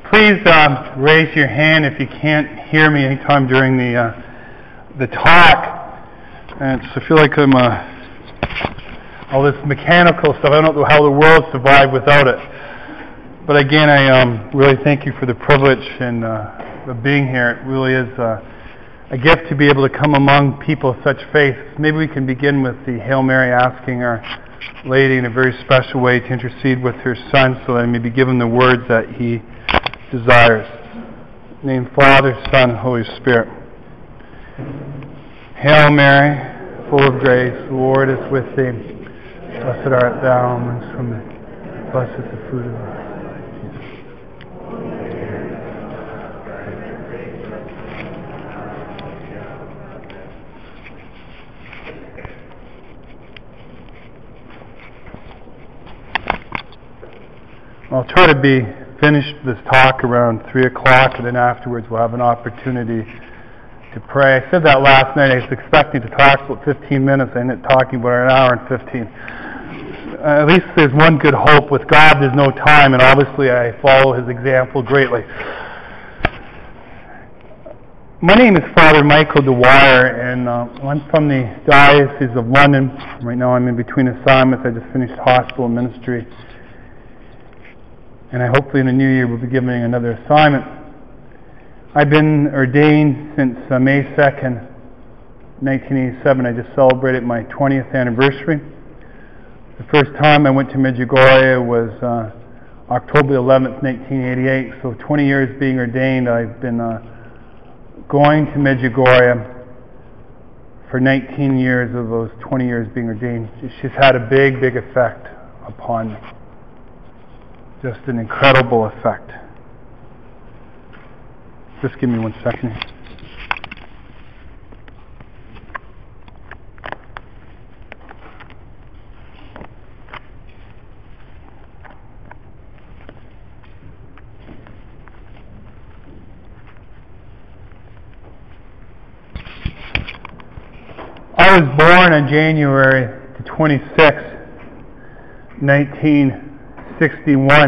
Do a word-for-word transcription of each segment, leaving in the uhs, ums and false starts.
Please um, raise your hand if you can't hear me anytime during the uh, the talk. And so I feel like I'm uh, all this mechanical stuff. I don't know how the world survived without it. But again, I um, really thank you for the privilege and uh, of being here. It really is uh, a gift to be able to come among people of such faith. Maybe we can begin with the Hail Mary, asking Our Lady in a very special way to intercede with her Son, so that I may be given the words that He desires. In the name of the Father, Son, and Holy Spirit. Hail Mary, full of grace, the Lord is with thee. Blessed art thou amongst women. Blessed is the fruit of thy womb. I'll try to be finished this talk around three o'clock, and then afterwards we'll have an opportunity to pray. I said that last night. I was expecting to talk for fifteen minutes. I ended up talking about an hour and fifteen. Uh, at least there's one good hope. With God, there's no time, and obviously I follow His example greatly. My name is Father Michael Dwyer, and uh, I'm from the Diocese of London. Right now I'm in between assignments. I just finished hospital ministry. And I hopefully in the new year will be giving another assignment. I've been ordained since uh, May second, nineteen eighty-seven. I just celebrated my twentieth anniversary. The first time I went to Medjugorje was uh, October eleventh, nineteen eighty-eight. So twenty years being ordained, I've been uh, going to Medjugorje for nineteen years of those twenty years being ordained. She's had a big, big effect upon me. Just an incredible effect. Just give me one second. I was born on January the twenty-sixth, nineteen sixty-one.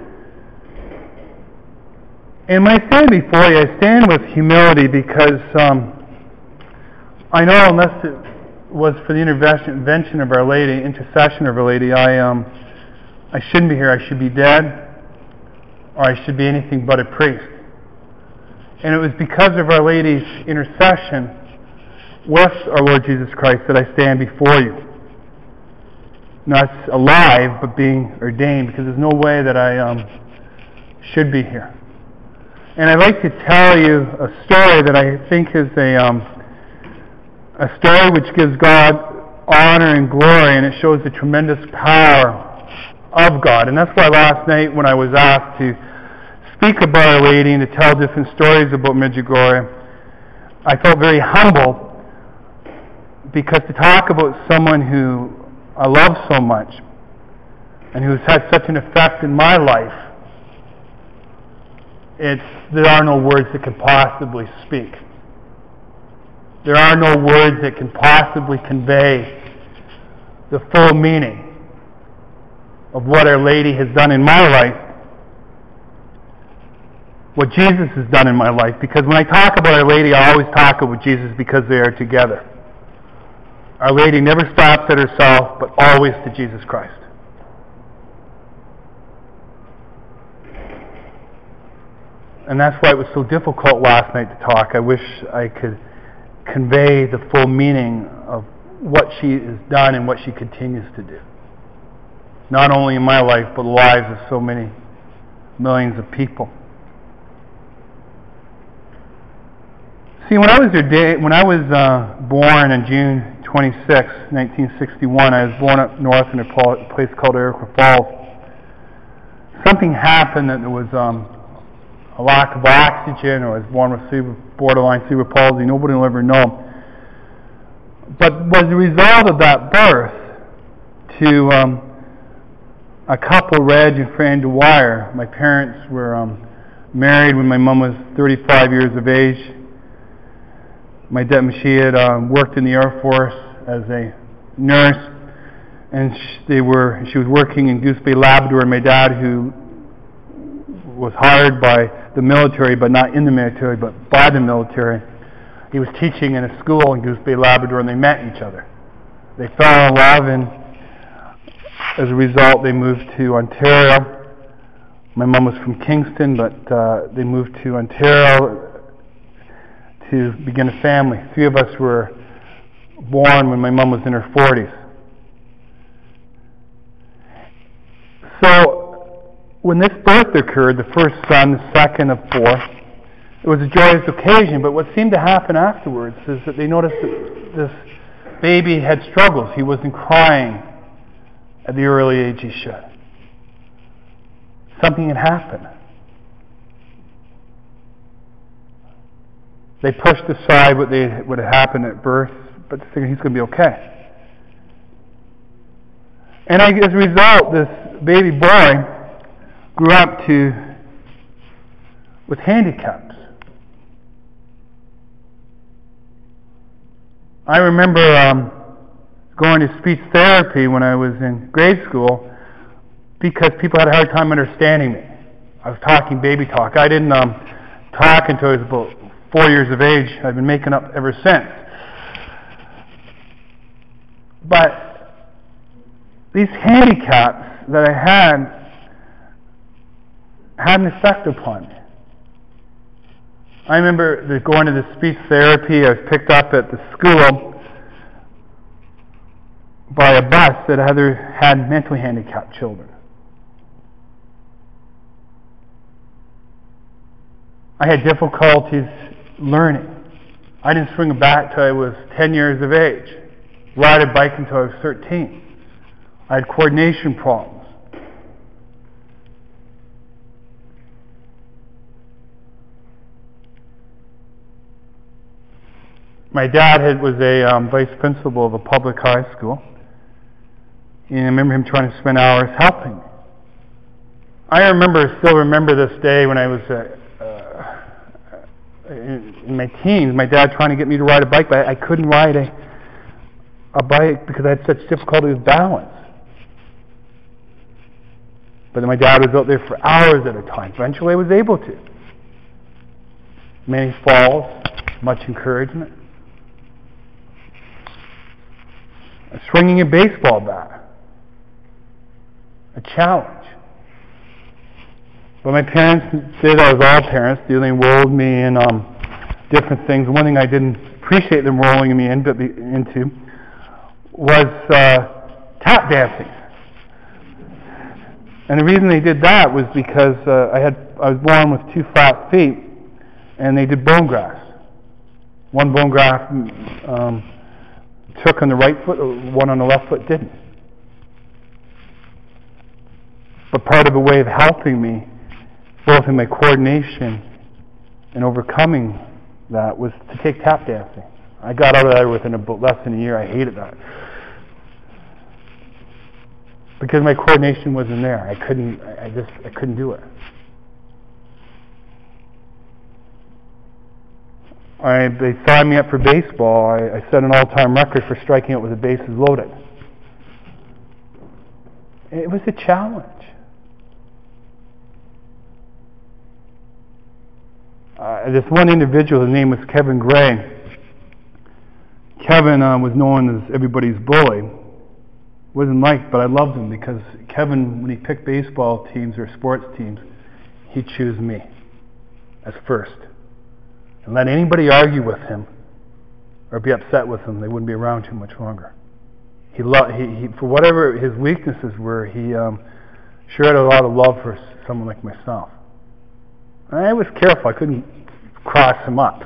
And when I stand before you, I stand with humility because um, I know unless it was for the intervention of Our Lady, intercession of Our Lady, I um, I shouldn't be here. I should be dead, or I should be anything but a priest. And it was because of Our Lady's intercession with our Lord Jesus Christ that I stand before you. Not alive, but being ordained, because there's no way that I um, should be here. And I'd like to tell you a story that I think is a um, a story which gives God honor and glory, and it shows the tremendous power of God. And that's why last night when I was asked to speak about Our Lady and to tell different stories about Medjugorje, I felt very humble, because to talk about someone who I love so much and who's had such an effect in my life, it's there are no words that can possibly speak. There are no words that can possibly convey the full meaning of what Our Lady has done in my life, what Jesus has done in my life. Because when I talk about Our Lady, I always talk about Jesus because they are together. Our Lady never stops at herself, but always to Jesus Christ. And that's why it was so difficult last night to talk. I wish I could convey the full meaning of what she has done and what she continues to do. Not only in my life, but the lives of so many millions of people. See, when I was ordained, when I was uh, born in June twenty-sixth, nineteen sixty-one, I was born up north in a place called Iroquois Falls. Something happened that there was um, a lack of oxygen, or I was born with cerebral, borderline cerebral palsy. Nobody will ever know. But was the result of that birth to um, a couple, Reg and Fran Dwyer. My parents were um, married when my mom was thirty-five years of age. My dad, she had um, worked in the Air Force as a nurse, and she, they were. She was working in Goose Bay, Labrador. And my dad, who was hired by the military, but not in the military, but by the military. He was teaching in a school in Goose Bay, Labrador, and they met each other. They fell in love, and as a result, they moved to Ontario. My mom was from Kingston, but uh, they moved to Ontario to begin a family. Three of us were born when my mom was in her forties. So, when this birth occurred, the first son, the second of four, it was a joyous occasion, but what seemed to happen afterwards is that they noticed that this baby had struggles. He wasn't crying at the early age he should. Something had happened. They pushed aside what they would have happened at birth, but figured he's going to be okay. And as a result, this baby boy grew up to with handicaps. I remember um, going to speech therapy when I was in grade school because people had a hard time understanding me. I was talking baby talk. I didn't um, talk until I was about four years of age. I've been making up ever since. But these handicaps that I had had an effect upon me. I remember the, going to the speech therapy. I was picked up at the school by a bus that either had mentally handicapped children. I had difficulties learning. I didn't swing a bat till I was ten years of age. Ride a bike until I was thirteen. I had coordination problems. My dad had, was a um, vice principal of a public high school, and I remember him trying to spend hours helping me. I remember, still remember this day when I was uh, uh, in, in my teens, my dad trying to get me to ride a bike, but I, I couldn't ride a, a bike because I had such difficulty with balance. But my dad was out there for hours at a time. Eventually I was able to. Many falls, much encouragement. Swinging a baseball bat. A challenge. But my parents did, as all parents do, they enrolled me in um, different things. One thing I didn't appreciate them rolling me in, but be, into was uh, tap dancing. And the reason they did that was because uh, I had I was born with two flat feet, and they did bone grafts. One bone graft um, took on the right foot, one on the left foot didn't. But part of a way of helping me, both in my coordination and overcoming that, was to take tap dancing. I got out of that within about less than a year. I hated that. Because my coordination wasn't there. I couldn't, I just, I couldn't do it. I, they signed me up for baseball. I, I set an all-time record for striking out with the bases loaded. It was a challenge. Uh, this one individual, his name was Kevin Gray. Kevin uh, was known as everybody's bully. Wasn't liked, but I loved him because Kevin, when he picked baseball teams or sports teams, he'd choose me as first. And let anybody argue with him or be upset with him, they wouldn't be around too much longer. He, lo- he, he for whatever his weaknesses were, he um, sure had a lot of love for someone like myself. I was careful; I couldn't cross him up.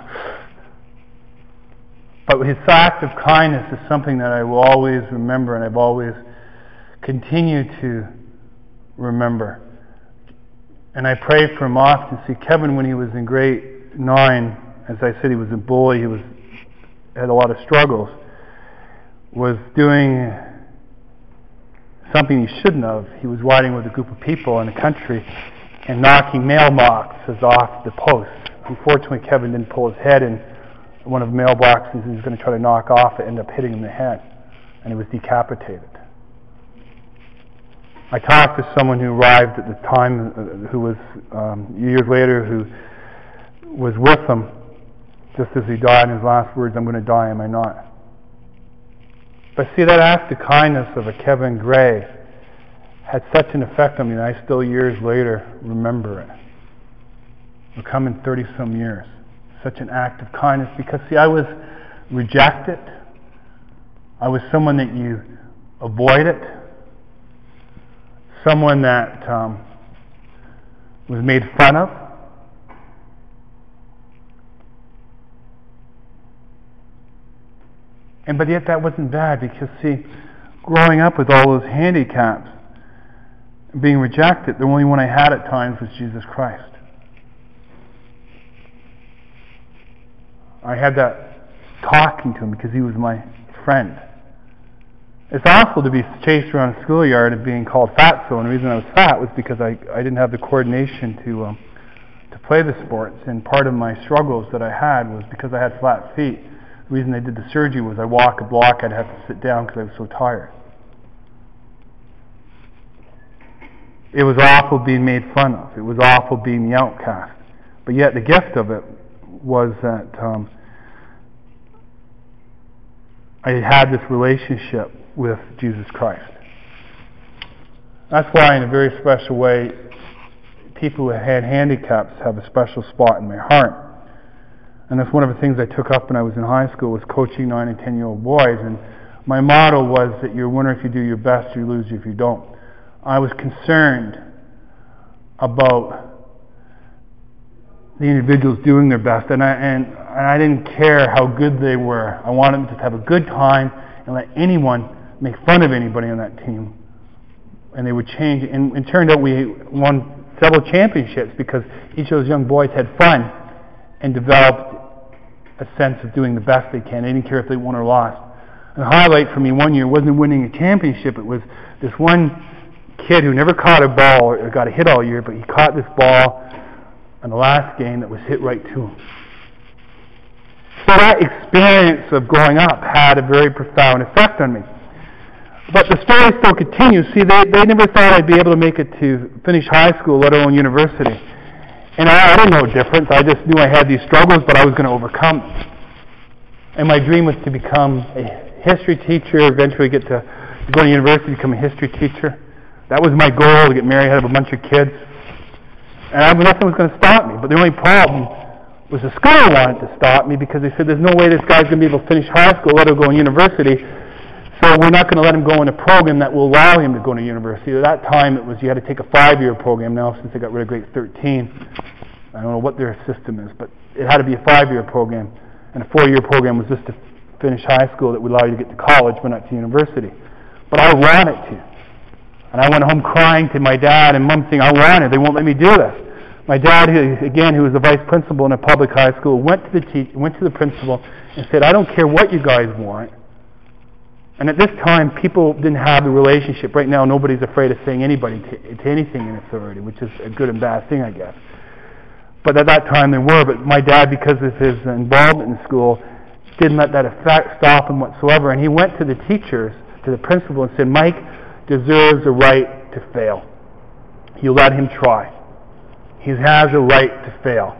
But his act of kindness is something that I will always remember, and I've always continued to remember. And I pray for him often. See, Kevin, when he was in grade nine, as I said, he was a bully. He was had a lot of struggles. Was doing something he shouldn't have. He was riding with a group of people in the country and knocking mailboxes off the posts. Unfortunately, Kevin didn't pull his head in. One of the mailboxes he was going to try to knock off, it ended up hitting him in the head, and he was decapitated. I talked to someone who arrived at the time, uh, who was um, years later, who was with him just as he died, and his last words, "I'm going to die, am I not?" But see, that act of kindness of a Kevin Gray had such an effect on me that I still years later remember it. We're coming thirty-some years. Such an act of kindness, because see, I was rejected. I was someone that you avoided. Someone that um, was made fun of. And but yet that wasn't bad, because see, growing up with all those handicaps, being rejected, the only one I had at times was Jesus Christ. I had that talking to him because he was my friend. It's awful to be chased around a schoolyard and being called fatso, and the reason I was fat was because I, I didn't have the coordination to um, to play the sports, and part of my struggles that I had was because I had flat feet. The reason they did the surgery was I walk a block, I'd have to sit down because I was so tired. It was awful being made fun of. It was awful being the outcast. But yet the gift of it was that um, I had this relationship with Jesus Christ. That's why, in a very special way, people who had handicaps have a special spot in my heart. And that's one of the things I took up when I was in high school, was coaching nine and ten-year-old boys. And my motto was that you're a winner if you do your best, you lose if you don't. I was concerned about the individuals doing their best, and I and, and I didn't care how good they were. I wanted them to have a good time and let anyone make fun of anybody on that team, and they would change. And it turned out we won several championships because each of those young boys had fun and developed a sense of doing the best they can. They didn't care if they won or lost. And the highlight for me one year wasn't winning a championship. It was this one kid who never caught a ball or got a hit all year, but he caught this ball in the last game that was hit right to him. So that experience of growing up had a very profound effect on me. But the story still continues. See, they, they never thought I'd be able to make it to finish high school, let alone university. And I, I didn't know a difference. I just knew I had these struggles, but I was going to overcome them. And my dream was to become a history teacher, eventually get to, to go to university, become a history teacher. That was my goal, to get married, have a bunch of kids. And I, nothing was going to stop me. But the only problem was the school wanted to stop me, because they said there's no way this guy's going to be able to finish high school, let him go to university. So we're not going to let him go in a program that will allow him to go to university. At that time, it was you had to take a five-year program. Now, since they got rid of grade thirteen, I don't know what their system is, but it had to be a five-year program. And a four-year program was just to finish high school that would allow you to get to college, but not to university. But I wanted to. And I went home crying to my dad and mom saying, I want it. They won't let me do this. My dad, again, who was the vice principal in a public high school, went to the te- went to the principal and said, I don't care what you guys want. And at this time, people didn't have the relationship. Right now, nobody's afraid of saying anybody to, to anything in authority, which is a good and bad thing, I guess. But at that time, there were. But my dad, because of his involvement in school, didn't let that effect stop him whatsoever. And he went to the teachers, to the principal, and said, Mike deserves a right to fail. You let him try. He has a right to fail.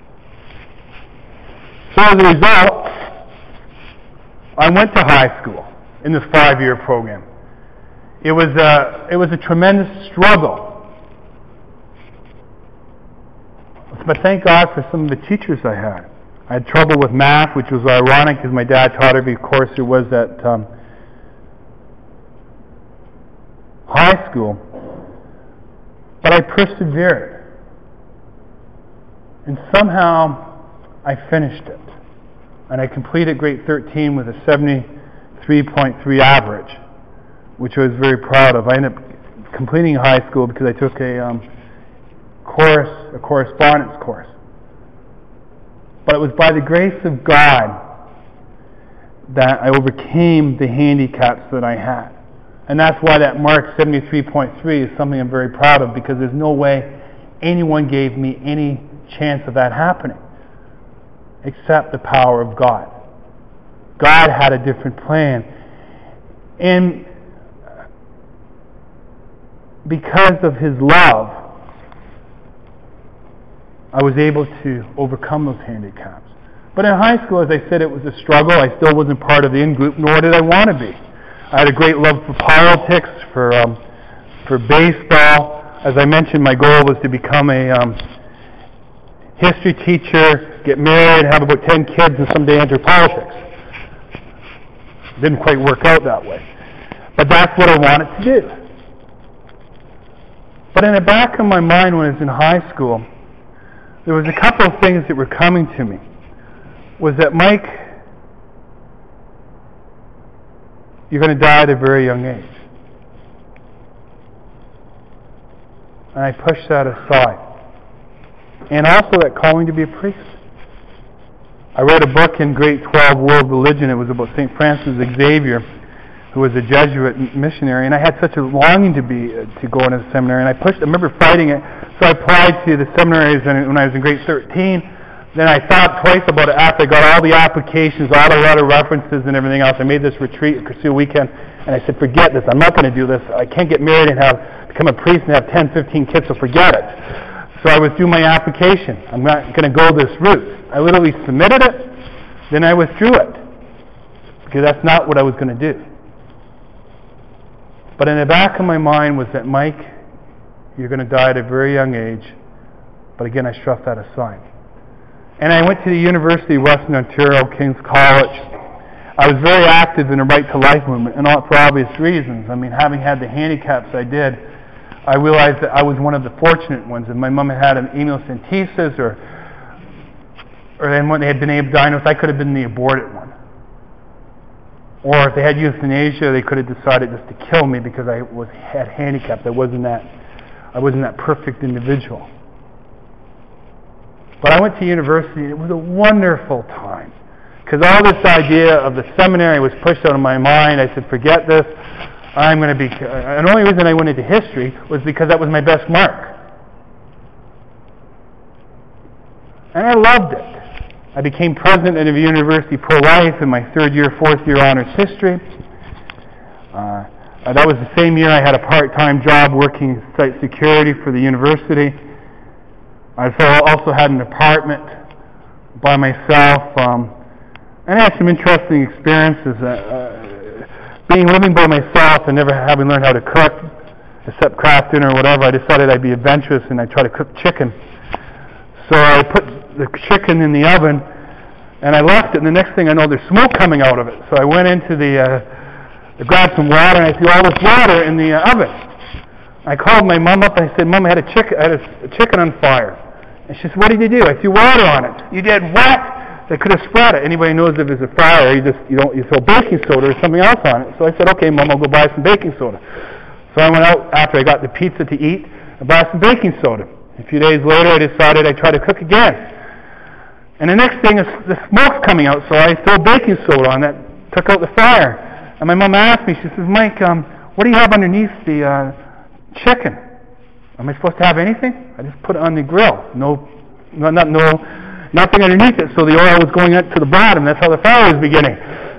So as a result, I went to high school in this five-year program. It was a, it was a tremendous struggle. But thank God for some of the teachers I had. I had trouble with math, which was ironic because my dad taught every course there was at um, high school. But I persevered. And somehow I finished it. And I completed grade thirteen with a seventy-three point three average, which I was very proud of. I ended up completing high school because I took a um, course, a correspondence course. But it was by the grace of God that I overcame the handicaps that I had. And that's why that mark seventy-three point three is something I'm very proud of, because there's no way anyone gave me any chance of that happening except the power of God. God had a different plan. And because of His love, I was able to overcome those handicaps. But in high school, as I said, it was a struggle. I still wasn't part of the in-group, nor did I want to be. I had a great love for politics, for um, for baseball. As I mentioned, my goal was to become a um, history teacher, get married, have about ten kids, and someday enter politics. Didn't quite work out that way. But that's what I wanted to do. But in the back of my mind when I was in high school, there was a couple of things that were coming to me. Was that, Mike, you're going to die at a very young age. And I pushed that aside. And also that calling to be a priest. I read a book in Grade twelve, World Religion. It was about Saint Francis Xavier, who was a Jesuit missionary. And I had such a longing to be uh, to go into the seminary. And I pushed. I remember fighting it. So I applied to the seminaries when I was in grade thirteen. Then I thought twice about it after I got all the applications, all the letter references and everything else. I made this retreat at Cursillo weekend, and I said, forget this. I'm not going to do this. I can't get married and have become a priest and have ten, fifteen kids, so forget it. So I withdrew my application. I'm not going to go this route. I literally submitted it, then I withdrew it, because that's not what I was going to do. But in the back of my mind was that, Mike, you're going to die at a very young age. But again, I shoved that aside. And I went to the University of Western Ontario, King's College. I was very active in the Right to Life movement, and all for obvious reasons. I mean, having had the handicaps I did, I realized that I was one of the fortunate ones. If my mom had had an amniocentesis, or or then when they had been able to diagnose, I could have been the aborted one. Or if they had euthanasia, they could have decided just to kill me because I was had handicaps. I wasn't that I wasn't that perfect individual. But I went to university, and it was a wonderful time. Because all this idea of the seminary was pushed out of my mind. I said, forget this. I'm going to be... And the only reason I went into history was because that was my best mark. And I loved it. I became president of the University Pro-Life in my third year, fourth year honors history. Uh, that was the same year I had a part-time job working site security for the university. I also had an apartment by myself, um, and I had some interesting experiences. Uh, uh, being living by myself and never having learned how to cook, except craft dinner or whatever, I decided I'd be adventurous and I'd try to cook chicken. So I put the chicken in the oven, and I left it, and the next thing I know, there's smoke coming out of it. So I went into the, uh, to grab some water, and I threw all this water in the uh, oven. I called my mom up and I said, Mom, I had a chicken, I had a, a chicken on fire. And she said, what did you do? I threw water on it. You did what? They could have spread it. Anybody knows if there's a fire, you just you don't you throw baking soda or something else on it. So I said, okay, Mom, I'll go buy some baking soda. So I went out after I got the pizza to eat and bought some baking soda. A few days later, I decided I'd try to cook again. And the next thing is the smoke's coming out, so I throw baking soda on that, took out the fire. And my mom asked me, she says, Mike, um, what do you have underneath the uh, chicken? Am I supposed to have anything? I just put it on the grill. No, no, not, no, nothing underneath it, so the oil was going up to the bottom. That's how the fire was beginning.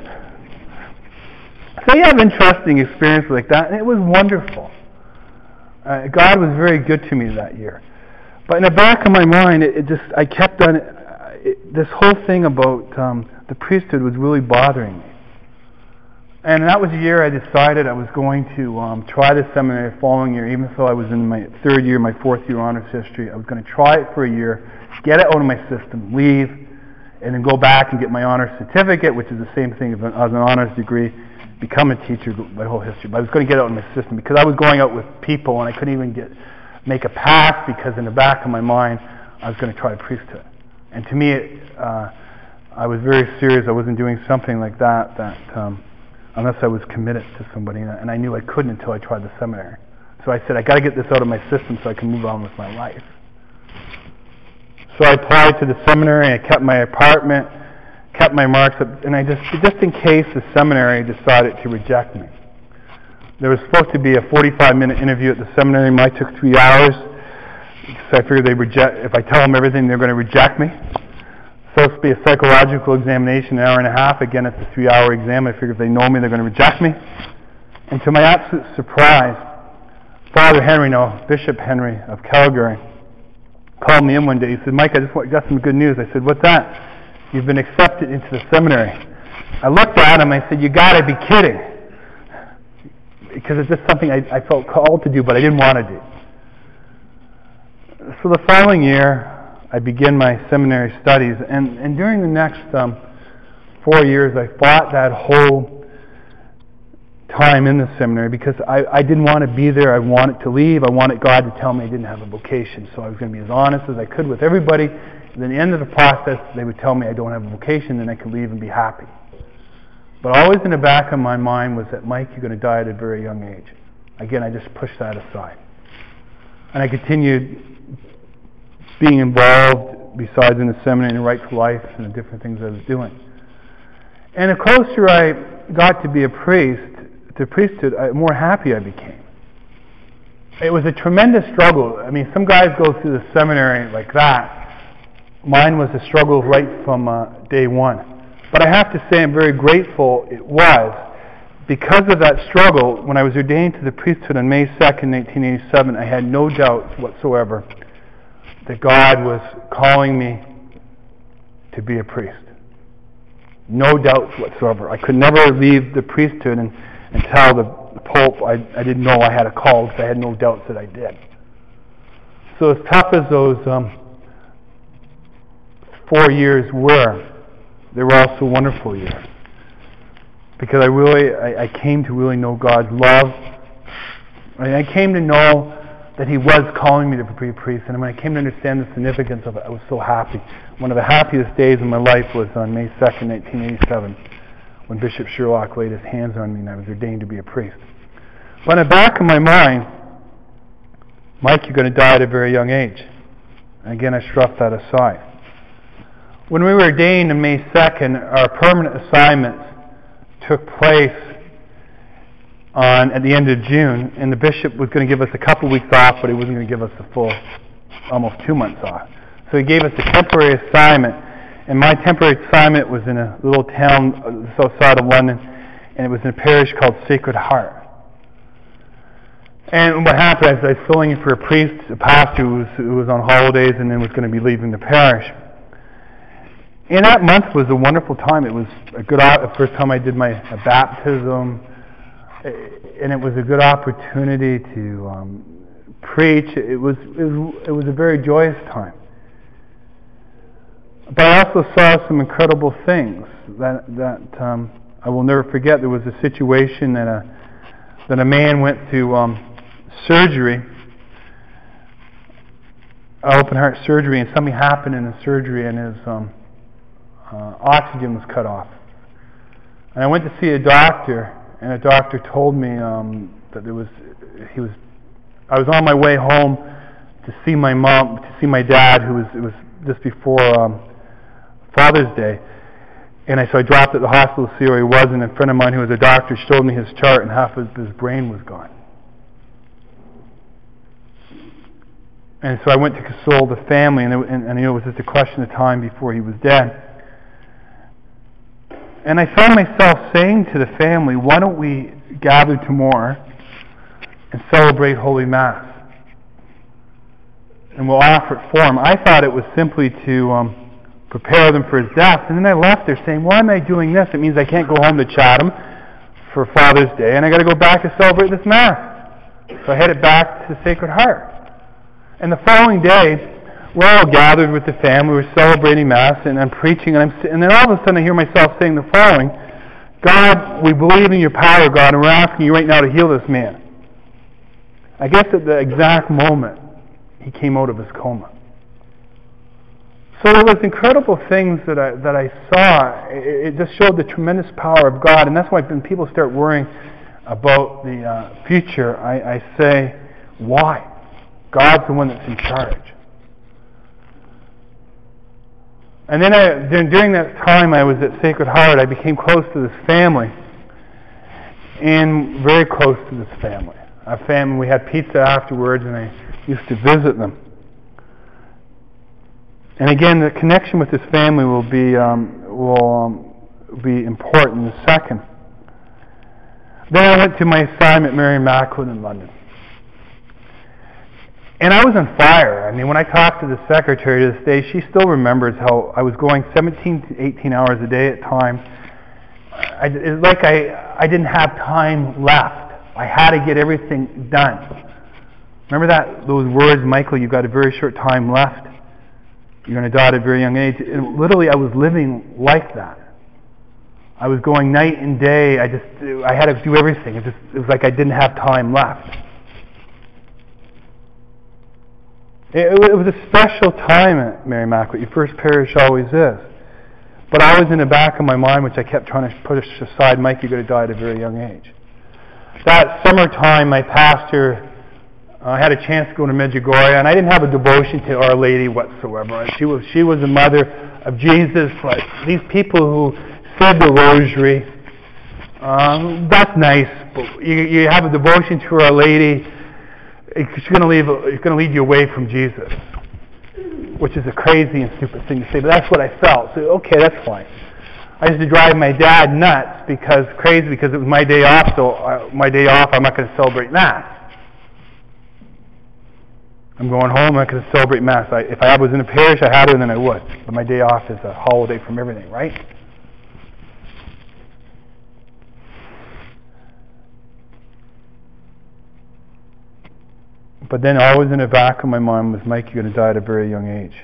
So you have interesting experiences like that, and it was wonderful. Uh, God was very good to me that year. But in the back of my mind, it, it just I kept on. It, this whole thing about um, the priesthood was really bothering me. And that was the year I decided I was going to um, try the seminary the following year, even though I was in my third year, my fourth year honors history. I was going to try it for a year, get it out of my system, leave, and then go back and get my honors certificate, which is the same thing as an, as an honors degree, become a teacher, my whole history. But I was going to get it out of my system because I was going out with people and I couldn't even get make a pass because in the back of my mind I was going to try the priesthood. And to me, it, uh, I was very serious. I wasn't doing something like that that um, unless I was committed to somebody, and I knew I couldn't until I tried the seminary. So I said, I got to get this out of my system so I can move on with my life. So I applied to the seminary. I kept my apartment, kept my marks up, and I just, just in case the seminary decided to reject me. There was supposed to be a forty-five minute interview at the seminary. Mine took three hours. So I figured they reject. If I tell them everything, they're going to reject me. So it's supposed to be a psychological examination, an hour and a half. Again, it's a three-hour exam. I figured if they know me, they're going to reject me. And to my absolute surprise, Father Henry, no, Bishop Henry of Calgary, called me in one day. He said, "Mike, I just got some good news." I said, "What's that?" "You've been accepted into the seminary." I looked at him, I said, "You gotta be kidding." Because it's just something I, I felt called to do, but I didn't want to do. So the following year, I began my seminary studies, and, and during the next um, four years, I fought that whole time in the seminary because I, I didn't want to be there. I wanted to leave. I wanted God to tell me I didn't have a vocation, so I was going to be as honest as I could with everybody. And then at the end of the process, they would tell me I don't have a vocation, and I could leave and be happy. But always in the back of my mind was that, Mike, you're going to die at a very young age. Again, I just pushed that aside. And I continued being involved, besides in the seminary and the Right for Life and the different things I was doing. And the closer I got to be a priest, to priesthood, the more happy I became. It was a tremendous struggle. I mean, some guys go through the seminary like that. Mine was a struggle right from uh, day one. But I have to say I'm very grateful it was. Because of that struggle, when I was ordained to the priesthood on May second, nineteen eighty-seven, I had no doubt whatsoever that God was calling me to be a priest. No doubts whatsoever. I could never leave the priesthood and, and tell the, the Pope I, I didn't know I had a call, because I had no doubts that I did. So as tough as those um, four years were, they were also wonderful years. Because I really, I, I came to really know God's love. I, I came to know that He was calling me to be a priest, and when I came to understand the significance of it, I was so happy. One of the happiest days of my life was on May second, nineteen eighty-seven, when Bishop Sherlock laid his hands on me and I was ordained to be a priest. But in the back of my mind, Mike, you're going to die at a very young age. And again, I shoved that aside. When we were ordained on May second, our permanent assignments took place on at the end of June, and the bishop was going to give us a couple weeks off, but he wasn't going to give us the full, almost two months off. So he gave us a temporary assignment, and my temporary assignment was in a little town south side of London, and it was in a parish called Sacred Heart. And what happened is I was filling in for a priest, a pastor who was, who was on holidays and then was going to be leaving the parish. And that month was a wonderful time. It was a good, the first time I did my a baptism, and it was a good opportunity to um, preach. It was, it was it was a very joyous time. But I also saw some incredible things that that um, I will never forget. There was a situation that a that a man went through um, surgery, open heart surgery, and something happened in the surgery, and his um, uh, oxygen was cut off. And I went to see a doctor. And a doctor told me um, that there was, he was, I was on my way home to see my mom, to see my dad, who was, it was just before um, Father's Day. And I, so I dropped at the hospital to see where he was, and a friend of mine who was a doctor showed me his chart, and half of his brain was gone. And so I went to console the family, and, it, and, and you know, it was just a question of time before he was dead. And I found myself saying to the family, why don't we gather tomorrow and celebrate Holy Mass? And we'll offer it for him. I thought it was simply to um, prepare them for his death. And then I left there saying, why am I doing this? It means I can't go home to Chatham for Father's Day, and I got to go back to celebrate this Mass. So I headed back to the Sacred Heart. And the following day, we're all gathered with the family, we're celebrating Mass, and I'm preaching, and, I'm, and then all of a sudden I hear myself saying the following: God, we believe in your power, God, and we're asking you right now to heal this man. I guess at the exact moment, he came out of his coma. So there was incredible things that I, that I saw. It, it just showed the tremendous power of God, and that's why when people start worrying about the uh, future, I, I say, why? God's the one that's in charge. And then I, during that time I was at Sacred Heart, I became close to this family, and very close to this family. Our family, we had pizza afterwards, and I used to visit them. And again, the connection with this family will be um, will um, be important in a second. Then I went to my assignment at Mary Immaculate in London. And I was on fire. I mean, when I talked to the secretary to this day, she still remembers how I was going seventeen to eighteen hours a day at times. I, it's like I, I didn't have time left. I had to get everything done. Remember that those words, Michael, you've got a very short time left. You're going to die at a very young age. And literally, I was living like that. I was going night and day. I just, I had to do everything. It just, it was like I didn't have time left. It, it was a special time at Mary Immaculate. Your first parish always is. But I was in the back of my mind, which I kept trying to push aside, Mike, you're going to die at a very young age. That summertime, my pastor, I uh, had a chance to go to Medjugorje, and I didn't have a devotion to Our Lady whatsoever. She was she was the mother of Jesus. Like these people who said the Rosary, um, that's nice, but you, you have a devotion to Our Lady. It's going to leave. It's going to lead you away from Jesus, which is a crazy and stupid thing to say. But that's what I felt. So okay, that's fine. I used to drive my dad nuts because crazy because it was my day off. So uh, my day off, I'm not going to celebrate Mass. I'm going home, I'm not going to celebrate Mass. I, if I was in a parish, I had to, then I would. But my day off is a holiday from everything, right? But then always in the back of my mind was, Mike, you're going to die at a very young age.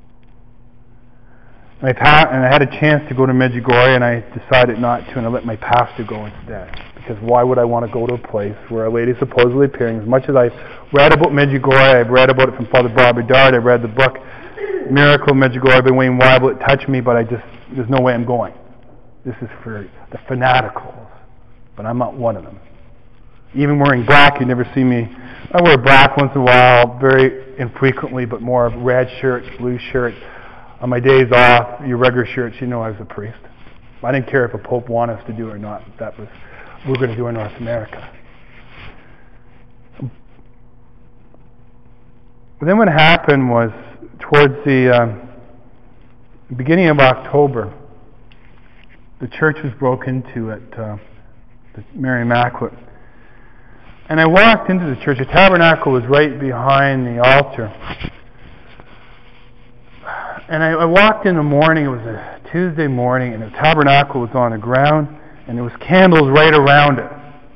My pa- and I had a chance to go to Medjugorje, and I decided not to, and I let my pastor go instead. Because why would I want to go to a place where Our Lady is supposedly appearing? As much as I've read about Medjugorje, I've read about it from Father Bob Bedard, I've read the book Miracle of Medjugorje by Wayne Weible. It touched me, but I just, there's no way I'm going. This is for the fanaticals, but I'm not one of them. Even wearing black, you never see me. I wear black once in a while, very infrequently, but more of red shirts, blue shirts. On my days off, your regular shirts, you know I was a priest. I didn't care if a pope wanted us to do it or not. That was we we're going to do in North America. But then what happened was, towards the um, beginning of October, the church was broken into at uh, the Mary Immaculate. And I walked into the church. The tabernacle was right behind the altar. And I, I walked in the morning. It was a Tuesday morning, and the tabernacle was on the ground, and there was candles right around it.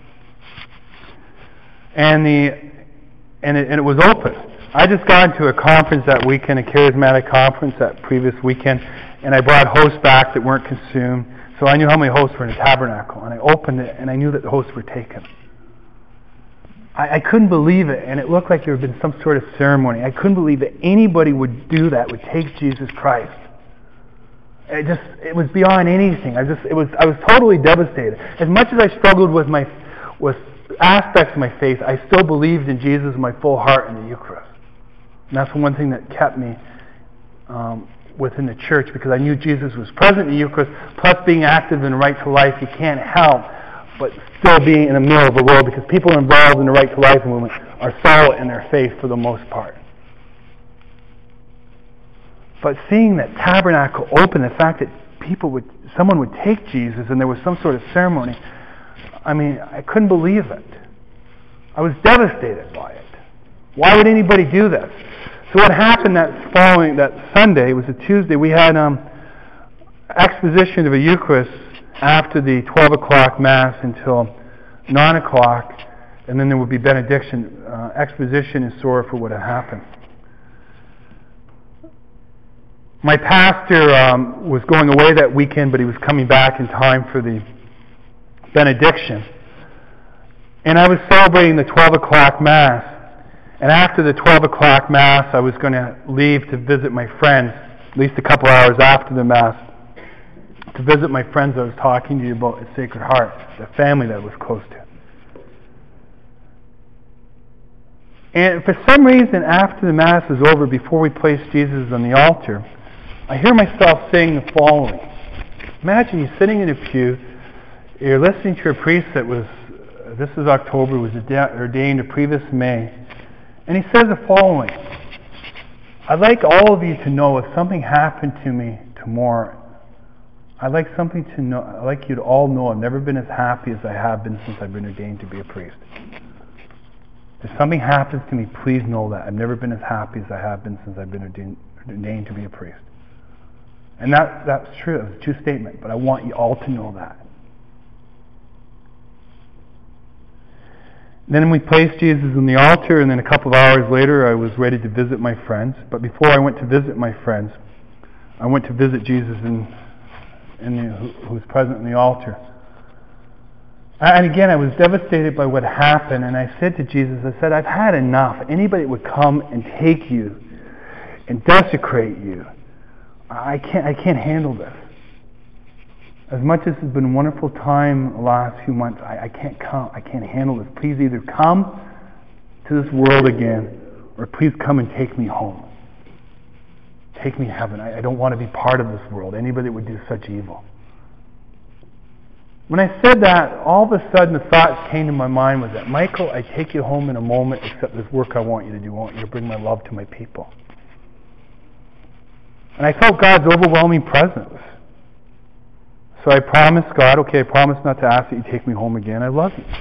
And the and it, and it was open. I just got into a conference that weekend, a charismatic conference that previous weekend, and I brought hosts back that weren't consumed. So I knew how many hosts were in the tabernacle, and I opened it, and I knew that the hosts were taken. I, I couldn't believe it, and it looked like there had been some sort of ceremony. I couldn't believe that anybody would do that, would take Jesus Christ. It just, it was beyond anything. I just, it was, I was totally devastated. As much as I struggled with my, with aspects of my faith, I still believed in Jesus with my full heart in the Eucharist. And that's one thing that kept me um, within the church, because I knew Jesus was present in the Eucharist, plus being active in Right to Life. You can't help but still being in the middle of the world, because people involved in the Right to Life movement are solid in their faith for the most part. But seeing that tabernacle open, the fact that people would, someone would take Jesus and there was some sort of ceremony, I mean, I couldn't believe it. I was devastated by it. Why would anybody do this? So what happened that following, that Sunday, it was a Tuesday, we had um, exposition of a Eucharist after the twelve o'clock Mass until nine o'clock, and then there would be benediction, uh, exposition and sorrow for what had happened. My pastor um, was going away that weekend, but he was coming back in time for the benediction. And I was celebrating the twelve o'clock Mass. And after the twelve o'clock Mass, I was going to leave to visit my friends, at least a couple hours after the Mass, to visit my friends I was talking to you about at Sacred Heart, the family that I was close to. And for some reason, after the Mass was over, before we placed Jesus on the altar, I hear myself saying the following. Imagine you're sitting in a pew, you're listening to a priest that was, uh, this is October, was ordained the previous May, and he says the following: I'd like all of you to know if something happened to me tomorrow, I'd like something to know, I'd like you to all know I've never been as happy as I have been since I've been ordained to be a priest. If something happens to me, please know that I've never been as happy as I have been since I've been ordained, ordained to be a priest. And that that's true. It's a true statement, but I want you all to know that. Then we placed Jesus on the altar, and then a couple of hours later I was ready to visit my friends. But before I went to visit my friends, I went to visit Jesus in, in the, who, who was present on the altar. And again, I was devastated by what happened, and I said to Jesus, I said, I've had enough. Anybody would come and take you and desecrate you. I can't, I can't handle this. As much as it's been a wonderful time the last few months, I, I can't come, I can't handle this. Please either come to this world again, or please come and take me home. Take me to heaven. I, I don't want to be part of this world. Anybody that would do such evil. When I said that, all of a sudden the thought came to my mind was that, Michael, I take you home in a moment, except there's work I want you to do. I want you to bring my love to my people. And I felt God's overwhelming presence. So I promised God, okay, I promise not to ask that you take me home again. I love you.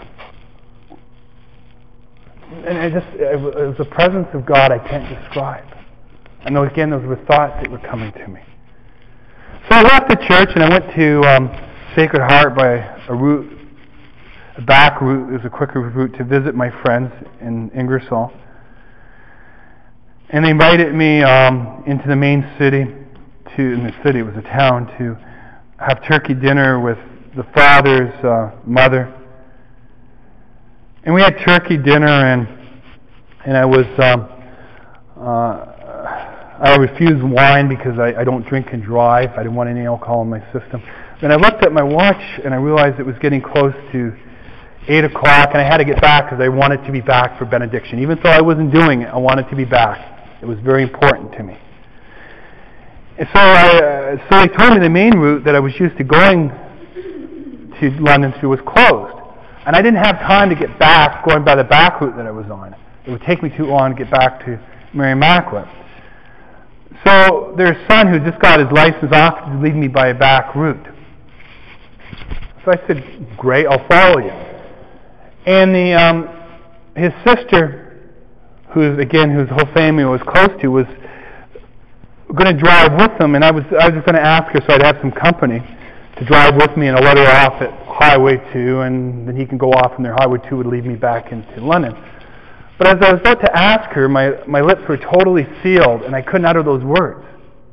And I just, it was a presence of God I can't describe. I know, again, those were thoughts that were coming to me. So I left the church and I went to um, Sacred Heart by a route, a back route. It was a quicker route to visit my friends in Ingersoll. And they invited me um, into the main city, to in the city, it was a town, to have turkey dinner with the father's uh, mother. And we had turkey dinner, and and I was um, uh, I refused wine because I, I don't drink and drive. I didn't want any alcohol in my system. Then I looked at my watch and I realized it was getting close to eight o'clock, and I had to get back because I wanted to be back for benediction. Even though I wasn't doing it, I wanted to be back. It was very important to me. And so, I, uh, so they told me the main route that I was used to going to London through was closed. And I didn't have time to get back going by the back route that I was on. It would take me too long to get back to Mary Immaculate. So their son, who just got his license, offered to lead me by a back route. So I said, great, I'll follow you. And the um, his sister, who's again, whose whole family was close to, was going to drive with them, and I was I was just going to ask her so I'd have some company to drive with me, and I'll let her off at Highway two, and then he can go off, and their Highway two would lead me back into London. But as I was about to ask her, my, my lips were totally sealed, and I couldn't utter those words.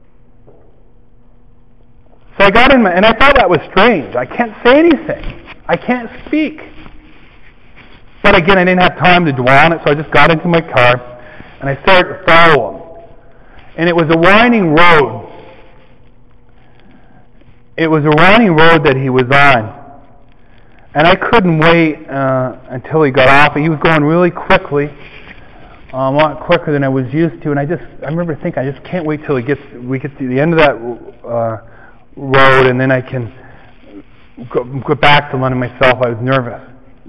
So I got in my, and I thought that was strange. I can't say anything. I can't speak. But again, I didn't have time to dwell on it, so I just got into my car, and I started to follow him. And it was a winding road. It was a winding road that he was on. And I couldn't wait uh, until he got off. He was going really quickly, um, a lot quicker than I was used to. And I just, I remember thinking, I just can't wait till he gets, we get to the end of that uh, road, and then I can go, go back to London myself. I was nervous.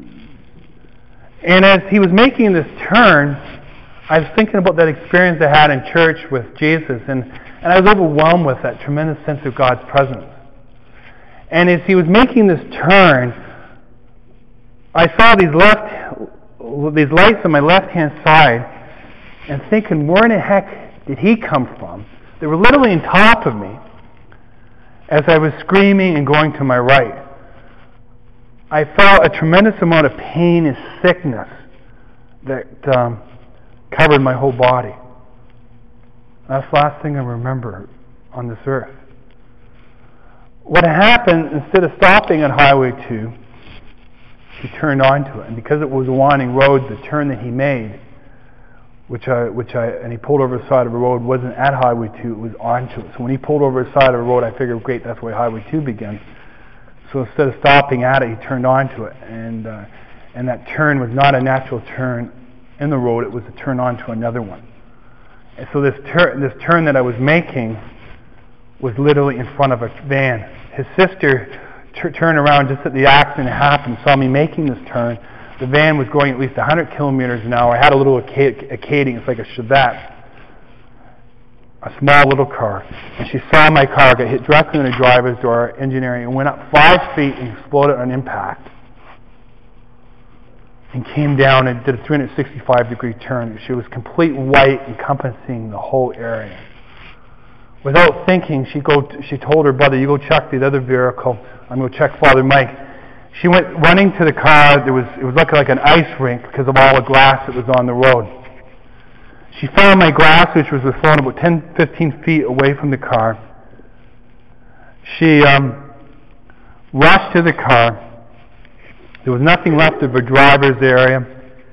And as he was making this turn, I was thinking about that experience I had in church with Jesus, and, and I was overwhelmed with that tremendous sense of God's presence. And as he was making this turn, I saw these left, these lights on my left-hand side, and thinking, where in the heck did he come from? They were literally on top of me as I was screaming and going to my right. I felt a tremendous amount of pain and sickness that um, covered my whole body. That's the last thing I remember on this earth. What happened, instead of stopping at Highway two, he turned onto it, and because it was a winding road, the turn that he made, which I, which I, and he pulled over the side of the road, wasn't at Highway two, it was onto it. So when he pulled over the side of the road, I figured, great, that's where Highway two begins. So instead of stopping at it, he turned onto it, and uh, and that turn was not a natural turn in the road; it was a turn onto another one. And so this turn, this turn that I was making, was literally in front of a van. His sister t- turned around just at the accident happened, saw me making this turn. The van was going at least one hundred kilometers an hour. I had a little Acadian, it's like a Chevette, a small little car. And she saw my car get hit directly in the driver's door, engine area, and went up five feet and exploded on impact. and came down and did a three hundred sixty-five degree turn. She was complete white, encompassing the whole area. Without thinking, she go. She told her brother, "You go check the other vehicle. I'm going to check Father Mike." She went running to the car. There was it was looking like an ice rink because of all the glass that was on the road. She found my glass, which was thrown about ten, fifteen feet away from the car. She um, rushed to the car. There was nothing left of her driver's area.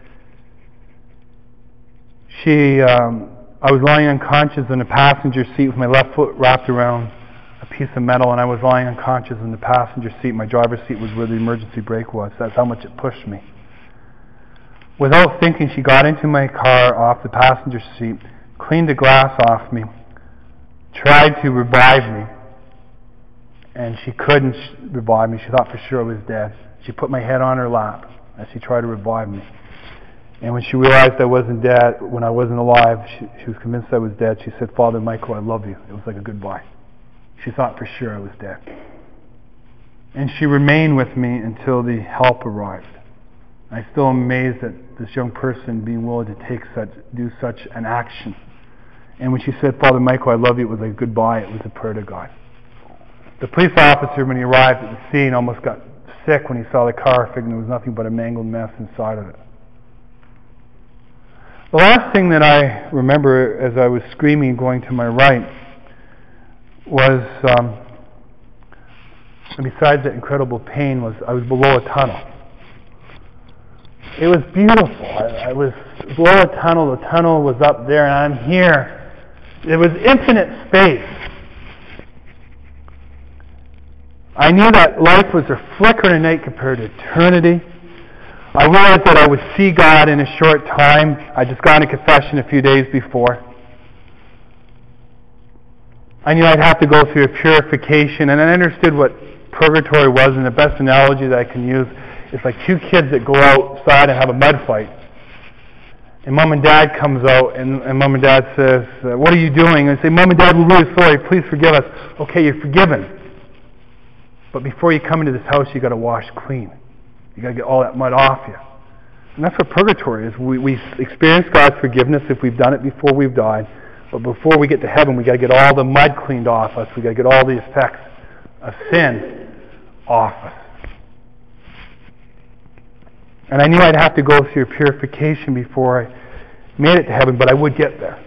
She, um, I was lying unconscious in the passenger seat with my left foot wrapped around a piece of metal, and I was lying unconscious in the passenger seat. My driver's seat was where the emergency brake was. That's how much it pushed me. Without thinking, she got into my car off the passenger seat, cleaned the glass off me, tried to revive me, and she couldn't revive me. She thought for sure I was dead. She put my head on her lap as she tried to revive me. And when she realized I wasn't dead, when I wasn't alive, she, she was convinced I was dead. She said, "Father Michael, I love you." It was like a goodbye. She thought for sure I was dead. And she remained with me until the help arrived. I'm still amazed at this young person being willing to take such, do such an action. And when she said, "Father Michael, I love you," it was like goodbye. It was a prayer to God. The police officer, when he arrived at the scene, almost got sick when he saw the car, figuring there was nothing but a mangled mess inside of it. The last thing that I remember as I was screaming going to my right was, um, besides that incredible pain, was I was below a tunnel. It was beautiful. I, I was below a tunnel. The tunnel was up there, and I'm here. It was infinite space. I knew that life was a flicker in a night compared to eternity. I realized that I would see God in a short time. I just got into confession a few days before. I knew I'd have to go through a purification, and I understood what purgatory was, and the best analogy that I can use is like two kids that go outside and have a mud fight. And Mom and Dad comes out, and, and Mom and Dad says, uh, "What are you doing?" And I say, "Mom and Dad, we're really sorry. Please forgive us." "Okay, you're forgiven. But before you come into this house, you got to wash clean. You got to get all that mud off you." And that's what purgatory is. We, we experience God's forgiveness if we've done it before we've died. But before we get to heaven, we got to get all the mud cleaned off us. We got to get all the effects of sin off us. And I knew I'd have to go through purification before I made it to heaven, but I would get there.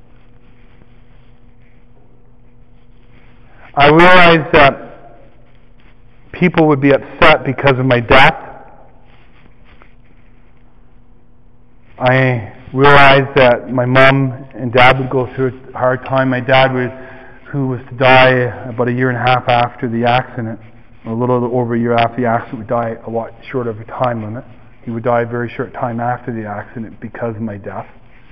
I realized that people would be upset because of my death. I realized that my mom and dad would go through a hard time. My dad, would, who was to die about a year and a half after the accident, or a little over a year after the accident, would die a lot short of a time limit. He would die a very short time after the accident because of my death.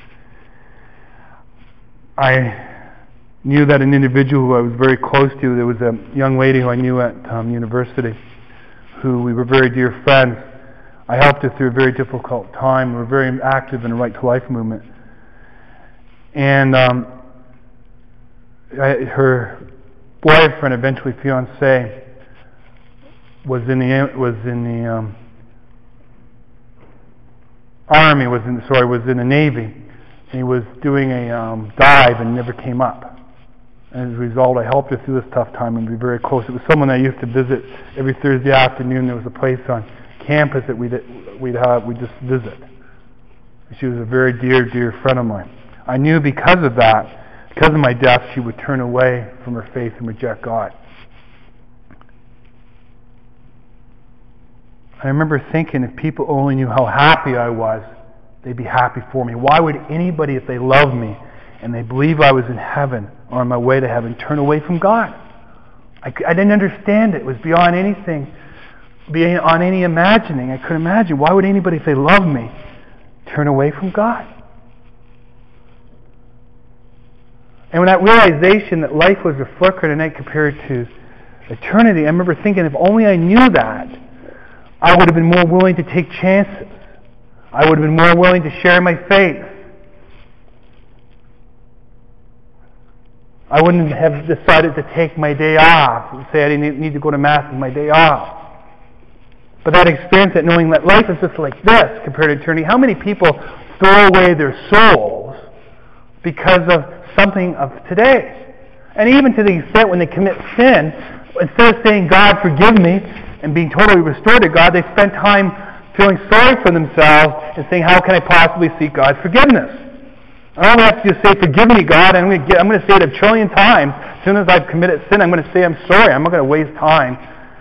I knew that an individual who I was very close to, there was a young lady who I knew at um, university, who we were very dear friends. I helped her through a very difficult time. We were very active in the Right to Life movement. And um, I, her boyfriend, eventually fiancé, was in the was in the um, army. Was in sorry was in the Navy, and he was doing a um, dive and never came up. And as a result, I helped her through this tough time and be very close. It was someone I used to visit every Thursday afternoon. There was a place on campus that we'd we'd have we just visit. She was a very dear, dear friend of mine. I knew because of that, because of my death, she would turn away from her faith and reject God. I remember thinking, if people only knew how happy I was, they'd be happy for me. Why would anybody, if they love me and they believe I was in heaven or on my way to heaven, turn away from God? I, I didn't understand it. It was beyond anything, beyond any imagining. I couldn't imagine. Why would anybody, if they love me, turn away from God? And when that realization that life was a flicker in a night compared to eternity, I remember thinking, if only I knew that, I would have been more willing to take chances. I would have been more willing to share my faith. I wouldn't have decided to take my day off and say I didn't need to go to Mass on my day off. But that experience, that knowing that life is just like this compared to eternity. How many people throw away their souls because of something of today? And even to the extent when they commit sin, instead of saying, God, forgive me, and being totally restored to God, they spend time feeling sorry for themselves and saying, how can I possibly seek God's forgiveness? I don't have to just say, forgive me, God, and I'm going to, get, I'm going to say it a trillion times. As soon as I've committed sin, I'm going to say I'm sorry. I'm not going to waste time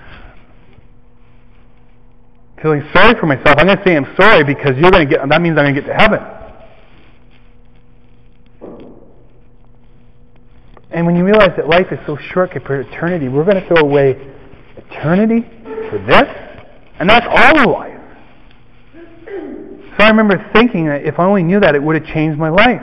feeling sorry for myself. I'm going to say I'm sorry because you're going to get. That means I'm going to get to heaven. And when you realize that life is so short compared to eternity, we're going to throw away eternity for this, and that's all of life. So I remember thinking that if I only knew that, it would have changed my life.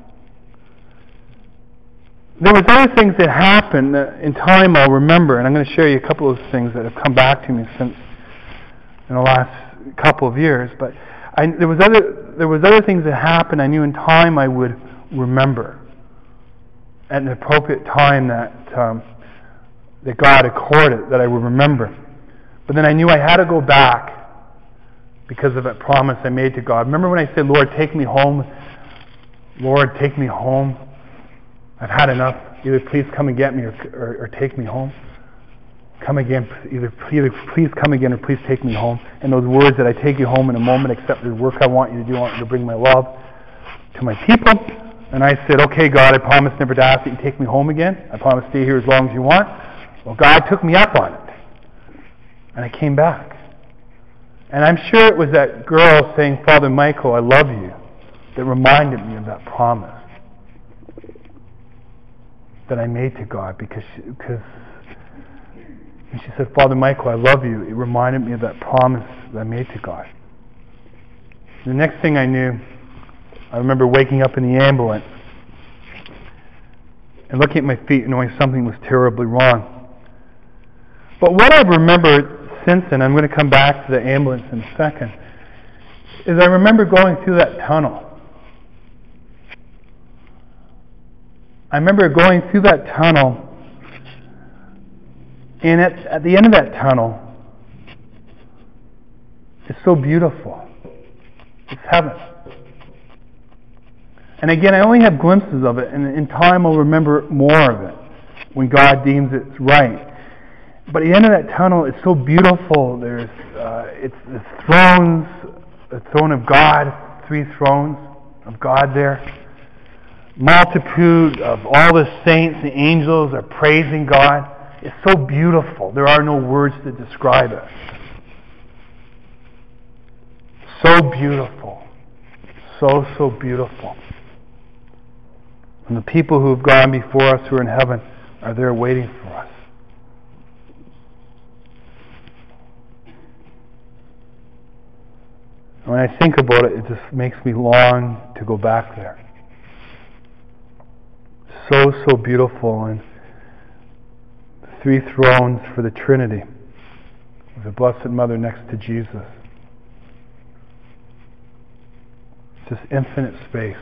There was other things that happened that in time I'll remember, and I'm going to share you a couple of things that have come back to me since in the last couple of years. But I, there was other there was other things that happened I knew in time I would remember at an appropriate time that um, that God accorded that I would remember. But then I knew I had to go back because of that promise I made to God. Remember when I said, Lord, take me home? Lord, take me home. I've had enough. Either please come and get me or, or, or take me home. Come again. Either, either please come again or please take me home. And those words that I take you home in a moment, accept the work I want you to do. I want you to bring my love to my people. And I said, okay, God, I promise never to ask that you take me home again. I promise to stay here as long as you want. Well, God took me up on it. And I came back. And I'm sure it was that girl saying, Father Michael, I love you, that reminded me of that promise that I made to God. Because she, because when she said, Father Michael, I love you, it reminded me of that promise that I made to God. The next thing I knew, I remember waking up in the ambulance and looking at my feet and knowing something was terribly wrong. But what I remember since then, I'm going to come back to the ambulance in a second, is I remember going through that tunnel. I remember going through that tunnel, and at, at the end of that tunnel, it's so beautiful. It's heaven. And again, I only have glimpses of it, and in time I'll remember more of it when God deems it's right. But at the end of that tunnel, it's so beautiful. There's uh, it's the thrones, the throne of God, three thrones of God there. Multitude of all the saints, the angels are praising God. It's so beautiful. There are no words to describe it. So beautiful. So, so beautiful. And the people who have gone before us who are in heaven are there waiting for us. When I think about it, it just makes me long to go back there. So, so beautiful. And the three thrones for the Trinity, with the Blessed Mother next to Jesus. Just infinite space.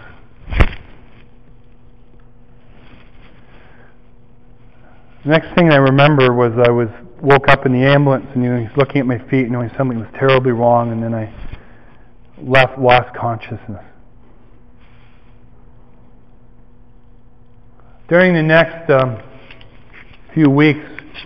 The next thing I remember was I was woke up in the ambulance and you know, was looking at my feet knowing something was terribly wrong, and then I left, lost consciousness. During the next um, few weeks,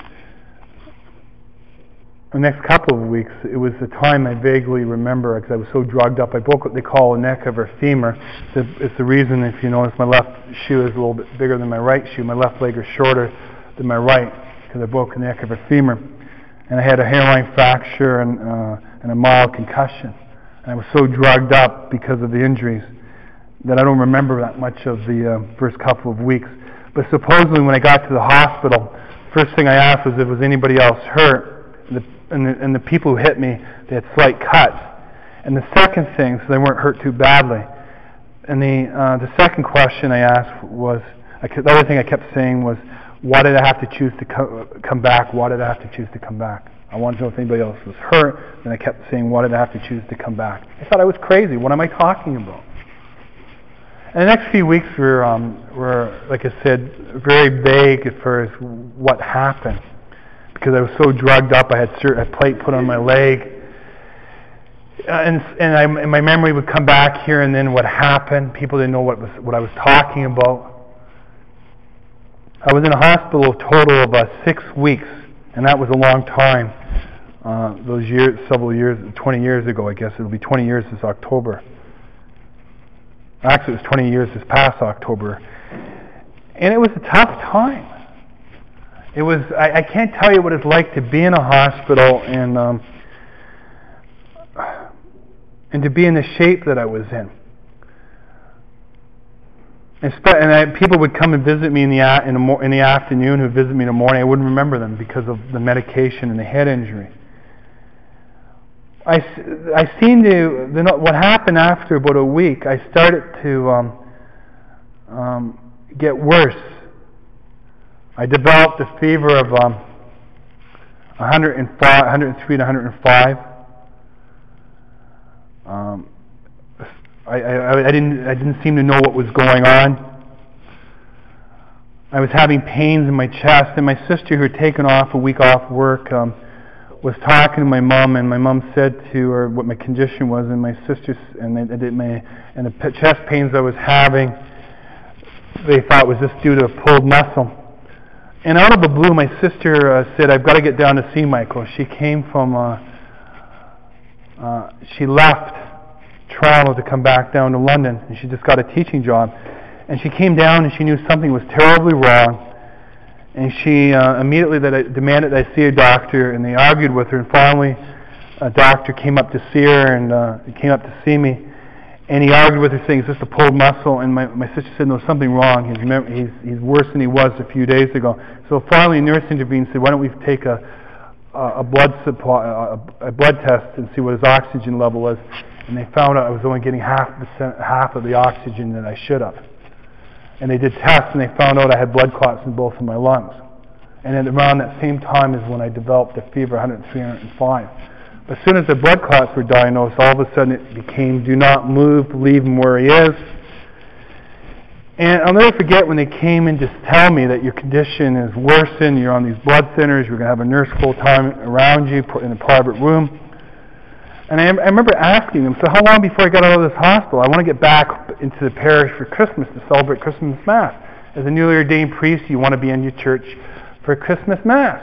the next couple of weeks, it was the time I vaguely remember because I was so drugged up. I broke what they call a neck of a femur. It's the, it's the reason, if you notice, my left shoe is a little bit bigger than my right shoe. My left leg is shorter than my right because I broke the neck of a femur. And I had a hairline fracture and, uh, and a mild concussion. And I was so drugged up because of the injuries that I don't remember that much of the uh, first couple of weeks. But supposedly when I got to the hospital, first thing I asked was if was anybody else hurt. And the, and the, and the people who hit me, they had slight cuts. And the second thing, so they weren't hurt too badly. And the uh, the second question I asked was, I kept, the other thing I kept saying was, why did I have to choose to co- come back? Why did I have to choose to come back? I wanted to know if anybody else was hurt, and I kept saying, why did I have to choose to come back? I thought I was crazy. What am I talking about? And the next few weeks were, um, were, like I said, very vague as far as what happened. Because I was so drugged up, I had a plate put on my leg, uh, and and, I, and my memory would come back here and then what happened. People didn't know what was what I was talking about. I was in a hospital a total of uh, six weeks, and that was a long time. Uh, those years, several years, twenty years ago, I guess it'll be twenty years this October. Actually, it was twenty years this past October, and it was a tough time. It was. I, I can't tell you what it's like to be in a hospital and um, and to be in the shape that I was in. And, spe- and I, people would come and visit me in the a- in the, mo- in the afternoon. Who visit me in the morning? I wouldn't remember them because of the medication and the head injury. I, I seemed to, you know, what happened after about a week, I started to um, um, get worse. I developed a fever of um, one hundred five, one hundred three to one hundred five. Um, I, I, I didn't I didn't seem to know what was going on. I was having pains in my chest, and my sister, who had taken off a week off work, um, was talking to my mom, and my mom said to her what my condition was, and my sister and they, they did my and the chest pains I was having, they thought was just due to a pulled muscle. And out of the blue, my sister uh, said, "I've got to get down to see Michael." She came from, uh, uh, she left Toronto to come back down to London, and she just got a teaching job. And she came down, and she knew something was terribly wrong. And she uh, immediately that I demanded that I see a doctor, and they argued with her. And finally, a doctor came up to see her, and uh, he came up to see me. And he argued with her, saying, "Is this a pulled muscle?" And my, my sister said, "No, something wrong. He's, he's he's worse than he was a few days ago." So finally, a nurse intervened and said, "Why don't we take a a, a blood supply, a, a blood test, and see what his oxygen level was?" And they found out I was only getting half the half of the oxygen that I should have. And they did tests, and they found out I had blood clots in both of my lungs. And at around that same time is when I developed a fever, one hundred three, one hundred five. But as soon as the blood clots were diagnosed, all of a sudden it became, "Do not move, leave him where he is." And I'll never forget when they came in to tell me that your condition is worsened, you're on these blood thinners, you're going to have a nurse full-time around you in a private room. And I, I remember asking them, "So how long before I got out of this hospital? I want to get back into the parish for Christmas to celebrate Christmas Mass. As a newly ordained priest, you want to be in your church for Christmas Mass."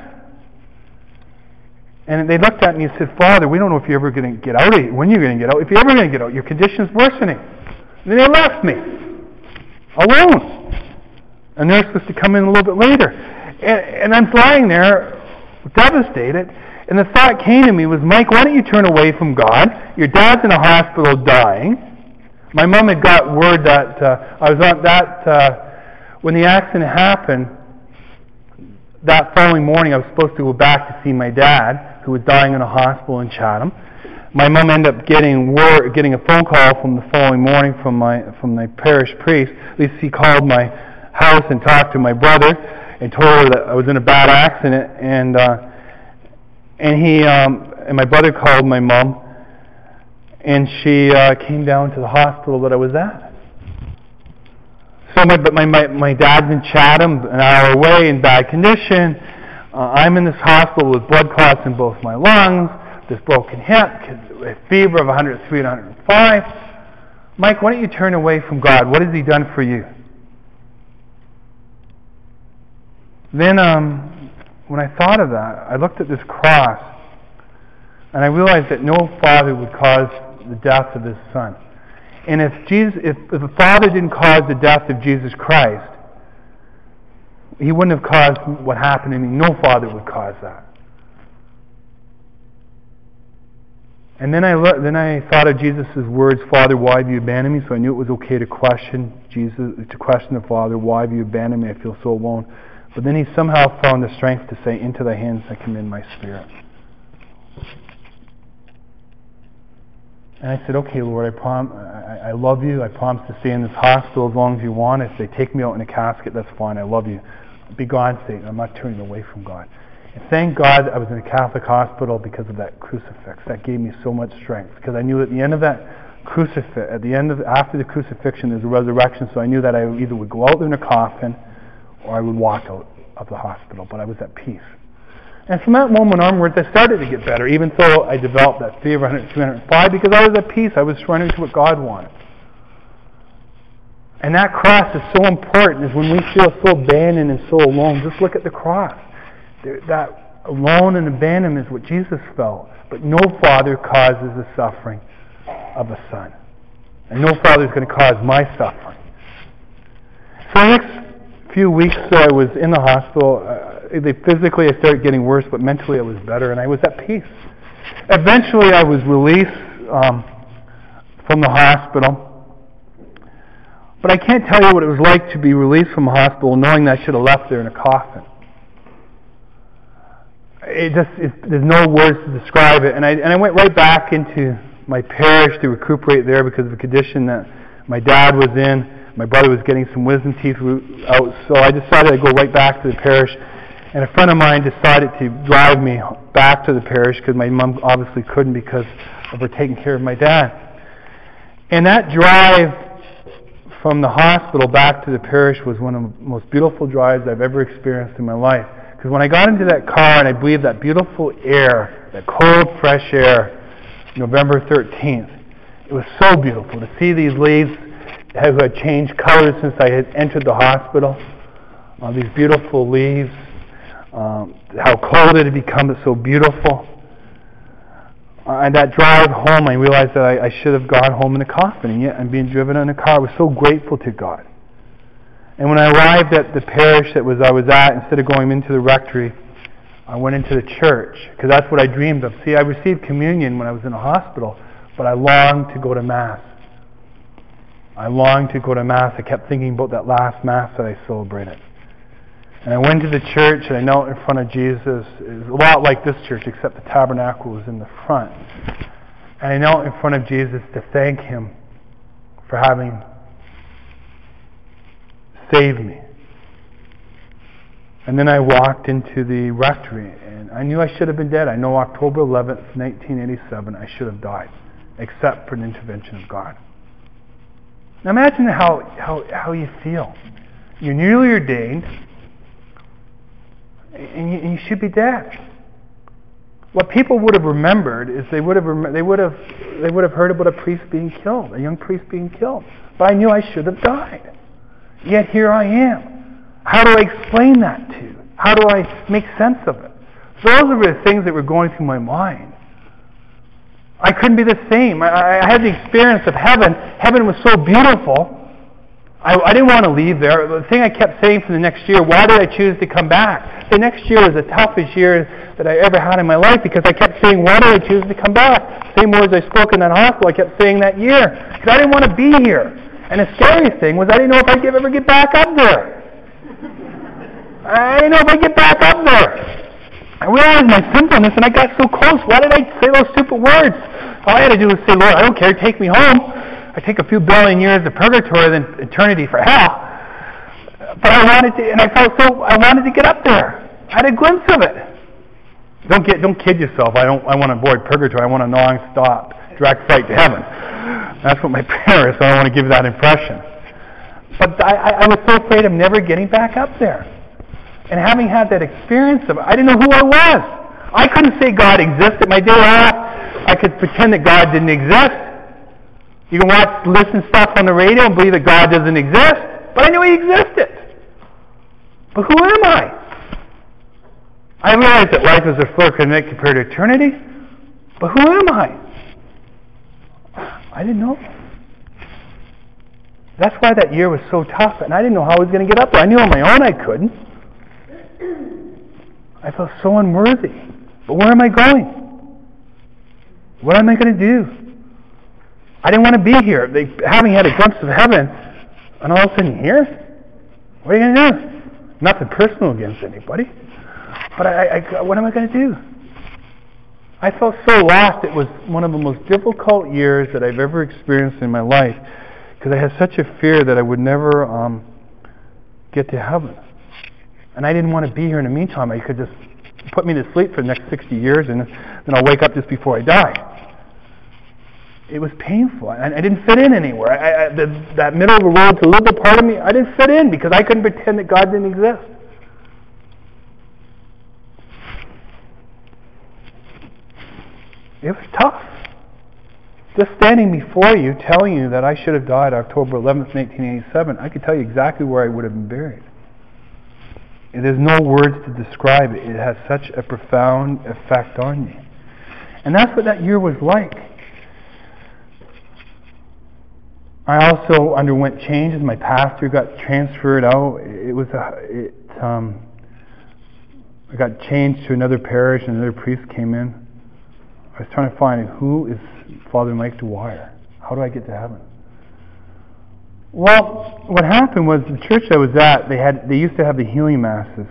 And they looked at me and said, "Father, we don't know if you're ever going to get out of it, when you're going to get out. If you're ever going to get out, your condition's worsening." And then they left me alone. A nurse was to come in a little bit later. And, and I'm lying there, devastated. And the thought came to me was, "Mike, why don't you turn away from God? Your dad's in a hospital dying." My mom had got word that uh, I was on that, uh, when the accident happened, that following morning I was supposed to go back to see my dad, who was dying in a hospital in Chatham. My mom ended up getting word, getting a phone call from the following morning from my from my parish priest. At least he called my house and talked to my brother and told her that I was in a bad accident, and uh, and he um, and my brother called my mom, and she uh, came down to the hospital that I was at. So my but my, my my dad's in Chatham, an hour away, in bad condition. Uh, I'm in this hospital with blood clots in both my lungs, this broken hip, a fever of one hundred three and one hundred five. Mike, why don't you turn away from God? What has He done for you? Then, um, when I thought of that, I looked at this cross, and I realized that no father would cause the death of his son. And if Jesus, if, if a father didn't cause the death of Jesus Christ, He wouldn't have caused what happened to me. No father would cause that. And then I lo- then I thought of Jesus' words, "Father, why have you abandoned me?" So I knew it was okay to question Jesus, to question the Father, "Why have you abandoned me? I feel so alone." But then He somehow found the strength to say, "Into Thy hands I commend my spirit." And I said, "Okay, Lord, I, prom- I, I love you. I promise to stay in this hospital as long as you want. If they take me out in a casket, that's fine. I love you. Be God's sake. I'm not turning away from God." And thank God I was in a Catholic hospital because of that crucifix. That gave me so much strength, because I knew at the end of that crucifix, at the end of after the crucifixion, there's a resurrection. So I knew that I either would go out in a coffin or I would walk out of the hospital. But I was at peace. And from that moment onwards, I started to get better, even though I developed that fear of one hundred, two hundred five, because I was at peace. I was surrendering to what God wanted. And that cross is so important, is when we feel so abandoned and so alone, just look at the cross. That alone and abandonment is what Jesus felt. But no father causes the suffering of a son. And no father is going to cause my suffering. So the next few weeks uh, I was in the hospital. Uh, they, physically I started getting worse, but mentally I was better, and I was at peace. Eventually I was released um, from the hospital. But I can't tell you what it was like to be released from the hospital knowing that I should have left there in a coffin. It just, it, there's no words to describe it. And I, and I went right back into my parish to recuperate there because of the condition that my dad was in. My brother was getting some wisdom teeth out. So I decided I'd go right back to the parish. And a friend of mine decided to drive me back to the parish because my mom obviously couldn't because of her taking care of my dad. And that drive from the hospital back to the parish was one of the most beautiful drives I've ever experienced in my life. Because when I got into that car and I breathed that beautiful air, that cold, fresh air, November thirteenth, it was so beautiful to see these leaves who had changed colors since I had entered the hospital. Uh, these beautiful leaves, um, how cold it had become, it's so beautiful. Uh, and that drive home, I realized that I, I should have gone home in a coffin, and yet I'm being driven in a car. I was so grateful to God. And when I arrived at the parish that was I was at, instead of going into the rectory, I went into the church, because that's what I dreamed of. See, I received communion when I was in a hospital, but I longed to go to Mass. I longed to go to Mass. I kept thinking about that last Mass that I celebrated. And I went to the church and I knelt in front of Jesus. It was a lot like this church, except the tabernacle was in the front. And I knelt in front of Jesus to thank Him for having saved me. And then I walked into the rectory, and I knew I should have been dead. I know October eleventh, nineteen eighty-seven, I should have died, except for an intervention of God. Now imagine how, how, how you feel. You're newly ordained, and you, and you should be dead. What people would have remembered is they would have rem- they would have they would have heard about a priest being killed, a young priest being killed. But I knew I should have died. Yet here I am. How do I explain that to you? How do I make sense of it? Those were the things that were going through my mind. I couldn't be the same. I, I had the experience of heaven. Heaven was so beautiful. I, I didn't want to leave there. The thing I kept saying for the next year, why did I choose to come back? The next year was the toughest year that I ever had in my life because I kept saying, why did I choose to come back? Same words I spoke in that hospital, I kept saying that year. Because I didn't want to be here. And the scary thing was I didn't know if I'd ever get back up there. I didn't know if I'd get back up there. I realized my sinfulness and I got so close. Why did I say those stupid words? All I had to do was say, Lord, I don't care, take me home. I take a few billion years of purgatory than eternity for hell. But I wanted to, and I felt so, I wanted to get up there. I had a glimpse of it. Don't get, don't kid yourself. I don't, I want to avoid purgatory. I want a non-stop direct flight to heaven. That's what my prayer is, so I don't want to give that impression. But I, I, I was so afraid of never getting back up there. And having had that experience of it, I didn't know who I was. I couldn't say God existed. My day off, I could pretend that God didn't exist. You can watch, listen stuff on the radio and believe that God doesn't exist. But I knew He existed. But who am I? I realized that life is a flicker connect compared to eternity. But who am I? I didn't know. That's why that year was so tough. And I didn't know how I was going to get up there. I knew on my own I couldn't. I felt so unworthy. But where am I going? What am I going to do? I didn't want to be here. They, having had a glimpse of heaven, and all of a sudden here? What are you going to do? Nothing personal against anybody. But I, I, what am I going to do? I felt so lost. It was one of the most difficult years that I've ever experienced in my life because I had such a fear that I would never um, get to heaven. And I didn't want to be here in the meantime. I could just put me to sleep for the next sixty years and then I'll wake up just before I die. It was painful. And I didn't fit in anywhere. I, I, the, that middle of the road, the little part of me, I didn't fit in because I couldn't pretend that God didn't exist. It was tough. Just standing before you, telling you that I should have died October eleventh, nineteen eighty-seven, I could tell you exactly where I would have been buried. And there's no words to describe it. It has such a profound effect on me. And that's what that year was like. I also underwent changes. My pastor got transferred out. It was a, it, um, I got changed to another parish, and another priest came in. I was trying to find who is Father Mike Dwyer. How do I get to heaven? Well, what happened was the church I was at, they had they used to have the healing masses,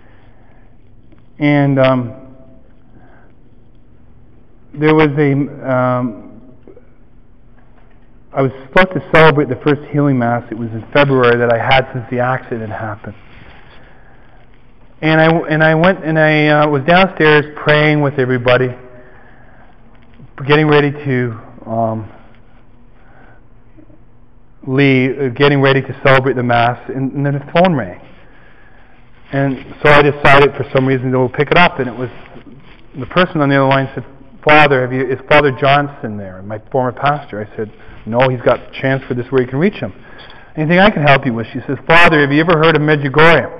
and um, there was a. Um, I was supposed to celebrate the first healing mass. It was in February that I had since the accident happened. And I and I went and I uh, was downstairs praying with everybody, getting ready to um, leave, uh, getting ready to celebrate the mass, and, and then the phone rang. And so I decided, for some reason, to pick it up, and it was the person on the other line said, "Father, have you, is Father Johnson there?" My former pastor. I said, "No, he's got transferred this where you can reach him. Anything I can help you with?" She says, "Father, have you ever heard of Medjugorje?"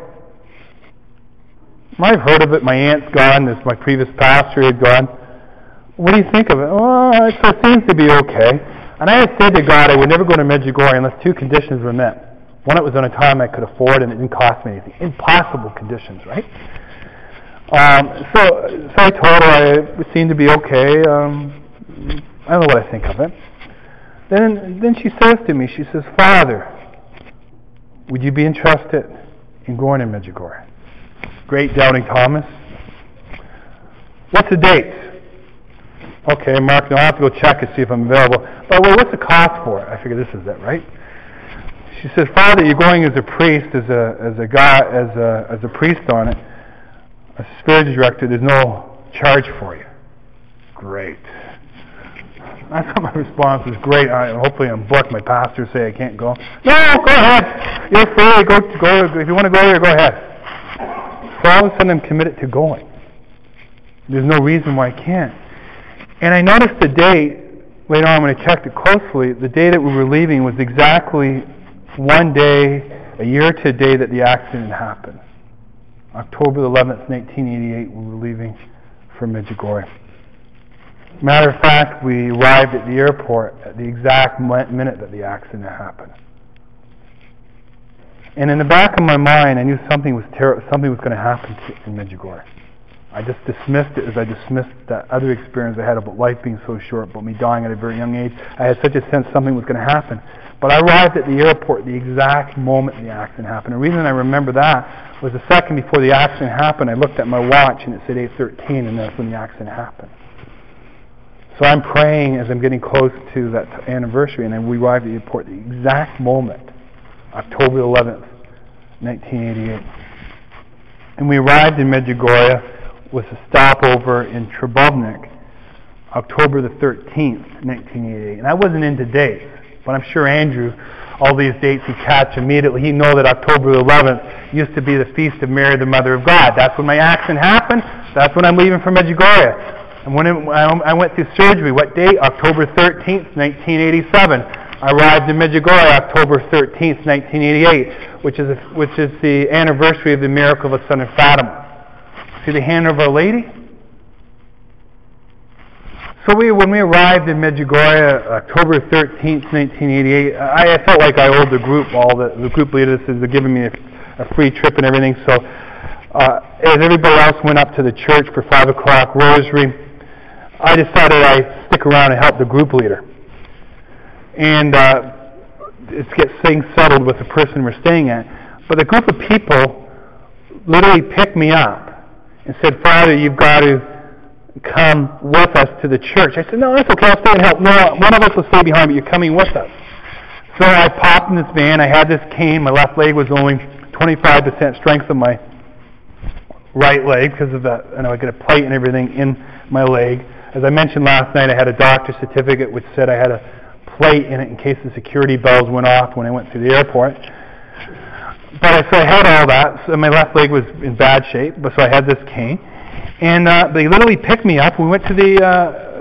I've heard of it. My aunt's gone. This my previous pastor had gone. What do you think of it? Oh, it seems to be okay. And I had said to God I would never go to Medjugorje unless two conditions were met. One, it was on a time I could afford, and it didn't cost me anything. Impossible conditions, right? Um, so, so I told her it seemed to be okay. Um, I don't know what I think of it. Then, then she says to me, she says, "Father, would you be interested in going to Medjugorje?" Great Doubting Thomas. "What's the date?" "Okay, Mark, I'll have to go check and see if I'm available. But wait, what's the cost for it?" I figure this is it, right? She says, "Father, you're going as a priest, as a as a guy, as a as a priest on it, a spiritual director. There's no charge for you." Great. That's what my response was. Great. I, hopefully I'm booked. My pastor say I can't go. "No, go ahead. You're free. Go go. If you want to go there, go ahead." So all of a sudden I'm committed to going. There's no reason why I can't. And I noticed the date, later on when I checked it closely, the day that we were leaving was exactly one day, a year to a day that the accident happened. October eleventh, nineteen eighty-eight, we were leaving for Medjugorje. Matter of fact, we arrived at the airport at the exact minute that the accident happened. And in the back of my mind, I knew something was ter- something was going to happen to, in Medjugorje. I just dismissed it as I dismissed that other experience I had about life being so short, about me dying at a very young age. I had such a sense something was going to happen. But I arrived at the airport the exact moment the accident happened. The reason I remember that was the second before the accident happened, I looked at my watch and it said eight thirteen, and that's when the accident happened. So I'm praying as I'm getting close to that anniversary, and then we arrived at the airport the exact moment, October eleventh, nineteen eighty-eight. And we arrived in Medjugorje with a stopover in Trebovnik, October the thirteenth, nineteen eighty-eight. And I wasn't into dates, but I'm sure Andrew, all these dates he catch immediately. He know that October eleventh used to be the feast of Mary, the Mother of God. That's when my accident happened. That's when I'm leaving for Medjugorje. And when it, I went through surgery, what date? October thirteenth, nineteen eighty-seven. I arrived in Medjugorje October thirteenth, nineteen eighty-eight, which is a, which is the anniversary of the miracle of the Son of Fatima. See the hand of Our Lady? So we, when we arrived in Medjugorje October thirteenth, nineteen eighty-eight, I, I felt like I owed the group, all the, the group leaders, had given me a, a free trip and everything. So uh, as everybody else went up to the church for five o'clock rosary, I decided I'd stick around and help the group leader. And uh, it's get things settled with the person we're staying at. But the group of people literally picked me up and said, "Father, you've got to come with us to the church." I said, "No, that's okay, I'll stay and help." "No, one of us will stay behind, but you're coming with us." So I popped in this van. I had this cane. My left leg was only twenty-five percent strength of my right leg because of that. You know, I got a plate and everything in my leg. As I mentioned last night, I had a doctor's certificate which said I had a plate in it in case the security bells went off when I went through the airport. But I, so I had all that. So my left leg was in bad shape, but so I had this cane. And uh, they literally picked me up. We went to the uh,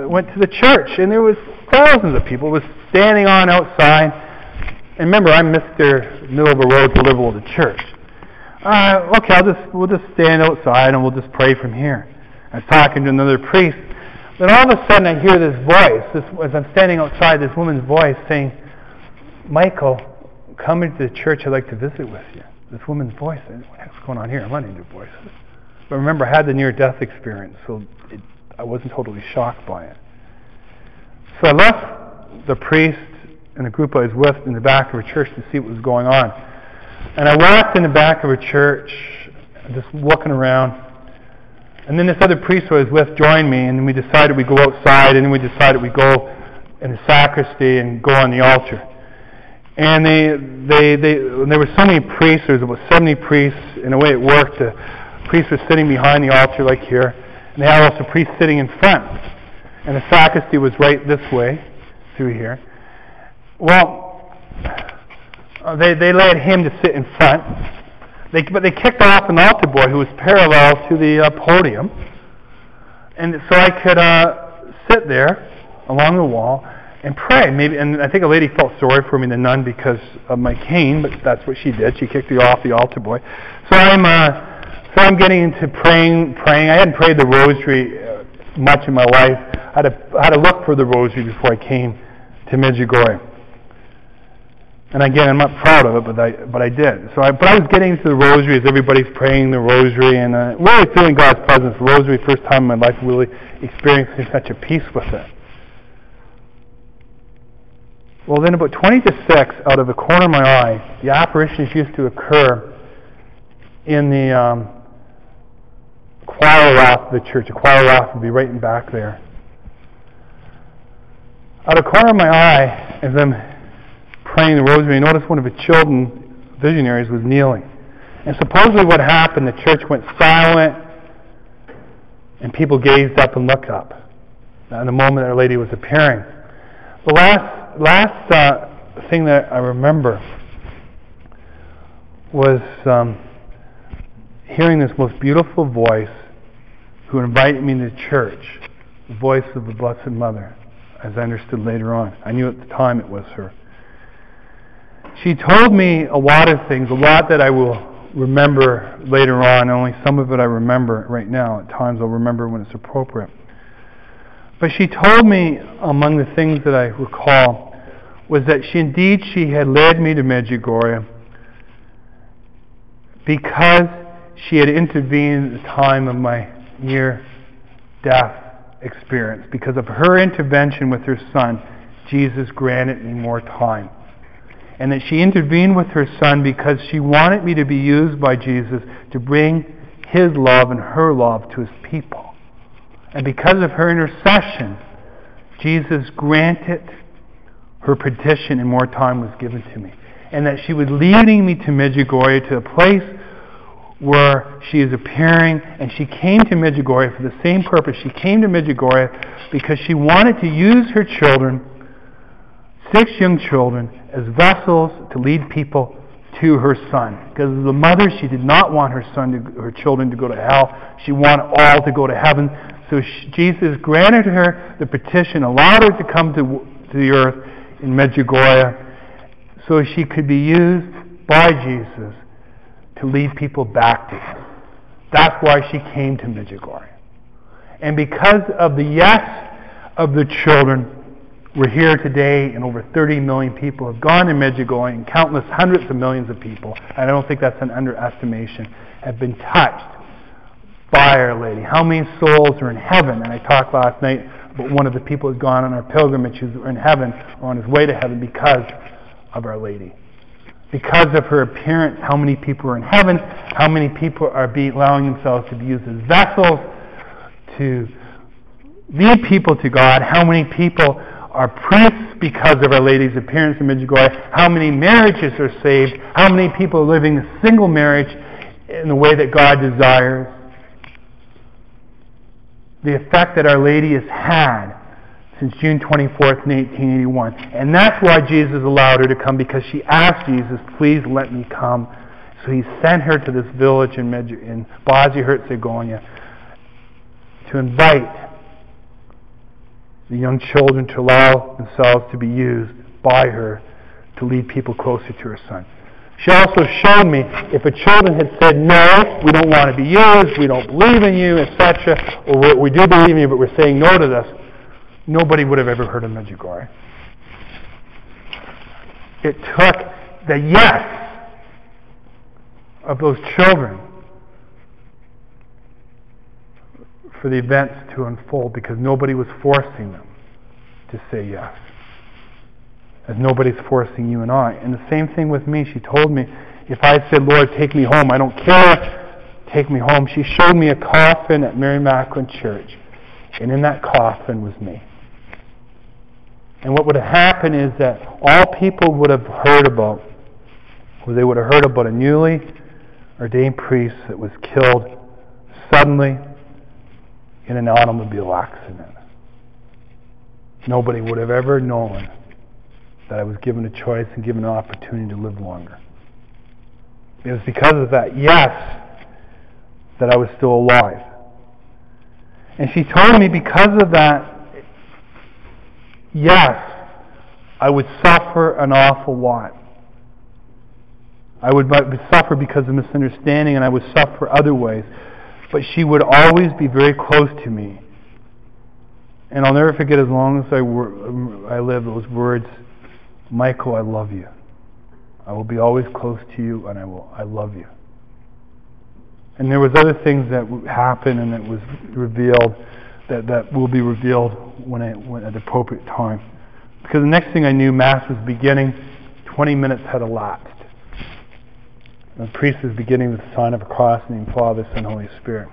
went to the church, and there was thousands of people. It was standing on outside. And remember, I'm Mister Middle of the Road deliverable to church. Uh, okay, I'll just we'll just stand outside and we'll just pray from here. I was talking to another priest. Then all of a sudden I hear this voice, this, as I'm standing outside, this woman's voice saying, "Michael, come into the church. I'd like to visit with you." This woman's voice. What's going on here? I'm not into voices. But remember, I had the near-death experience, so it, I wasn't totally shocked by it. So I left the priest and the group I was with in the back of a church to see what was going on. And I walked in the back of a church, just looking around. And then this other priest I was with joined me, and we decided we'd go outside, and then we decided we'd go in the sacristy and go on the altar. And they, they, they, there were so many priests, there was about seventy priests. In the way it worked, the priest was sitting behind the altar like here, and they had also priests sitting in front. And the sacristy was right this way, through here. Well, uh, they, they led him to sit in front, they, but they kicked off an altar boy who was parallel to the uh, podium, and so I could uh, sit there along the wall and pray. Maybe, and I think a lady felt sorry for me, the nun, because of my cane, but that's what she did. She kicked me off the altar boy. So I'm, uh, so I'm getting into praying. Praying. I hadn't prayed the rosary uh, much in my life. I had, to, I had to look for the rosary before I came to Medjugorje. And again, I'm not proud of it, but I but I did. So, I, but I was getting into the rosary as everybody's praying the rosary, and uh, really feeling God's presence. The rosary, first time in my life, really experiencing such a peace with it. Well, then about twenty to six, out of the corner of my eye, the apparitions used to occur in the um, choir loft of the church. The choir loft would be right in back there. Out of the corner of my eye, as I'm praying the rosary, I noticed one of the children visionaries was kneeling. And supposedly what happened, the church went silent, and people gazed up and looked up in the moment Our Lady was appearing. The last, last uh, thing that I remember was um, hearing this most beautiful voice who invited me to church, the voice of the Blessed Mother, as I understood later on. I knew at the time it was her. She told me a lot of things, a lot that I will remember later on. Only some of it I remember right now. At times I'll remember when it's appropriate. But she told me, among the things that I recall, was that she indeed she had led me to Medjugorje because she had intervened at the time of my near-death experience. Because of her intervention with her son, Jesus granted me more time. And that she intervened with her son because she wanted me to be used by Jesus to bring his love and her love to his people. And because of her intercession, Jesus granted her petition and more time was given to me. And that she was leading me to Medjugorje, to a place where she is appearing, and she came to Medjugorje for the same purpose. She came to Medjugorje because she wanted to use her children, six young children, as vessels to lead people to her son. Because as a mother, she did not want her son, to, her children, to go to hell. She wanted all to go to heaven. So she, Jesus granted her the petition, allowed her to come to, to the earth in Medjugorje, so she could be used by Jesus to lead people back to him. That's why she came to Medjugorje. And because of the yes of the children, we're here today, and over thirty million people have gone to Medjugorje, and countless hundreds of millions of people, and I don't think that's an underestimation, have been touched by Our Lady. How many souls are in heaven? And I talked last night about one of the people who's gone on our pilgrimage who's in heaven, or on his way to heaven, because of Our Lady. Because of her appearance, how many people are in heaven? How many people are be allowing themselves to be used as vessels to lead people to God? How many people are priests because of Our Lady's appearance in Medjugorje? How many marriages are saved? How many people are living a single marriage in the way that God desires? The effect that Our Lady has had since June twenty-fourth, eighteen eighty-one. And that's why Jesus allowed her to come, because she asked Jesus, please let me come. So he sent her to this village in, Medj- in Bosnia-Herzegovina to invite the young children to allow themselves to be used by her to lead people closer to her Son. She also showed me if a children had said, no, we don't want to be used, we don't believe in you, et cetera, or we do believe in you, but we're saying no to this, nobody would have ever heard of Medjugorje. It took the yes of those children for the events to unfold, because nobody was forcing them to say yes. As nobody's forcing you and I. And the same thing with me. She told me, if I said, Lord, take me home, I don't care, take me home. She showed me a coffin at Mary Magdalene Church, and in that coffin was me. And what would have happened is that all people would have heard about, was they would have heard about a newly ordained priest that was killed suddenly in an automobile accident. Nobody would have ever known that I was given a choice and given an opportunity to live longer. It was because of that yes that I was still alive. And she told me because of that yes, I would suffer an awful lot. I would suffer because of misunderstanding, and I would suffer other ways. But she would always be very close to me. And I'll never forget, as long as I, wor- I live, those words, Michael, I love you. I will be always close to you, and I will. I love you. And there was other things that happened and that was revealed, that, that will be revealed when, I, when at the appropriate time. Because the next thing I knew, Mass was beginning. Twenty minutes had elapsed. And the priest was beginning with the sign of a cross named Father, Son, Holy Spirit.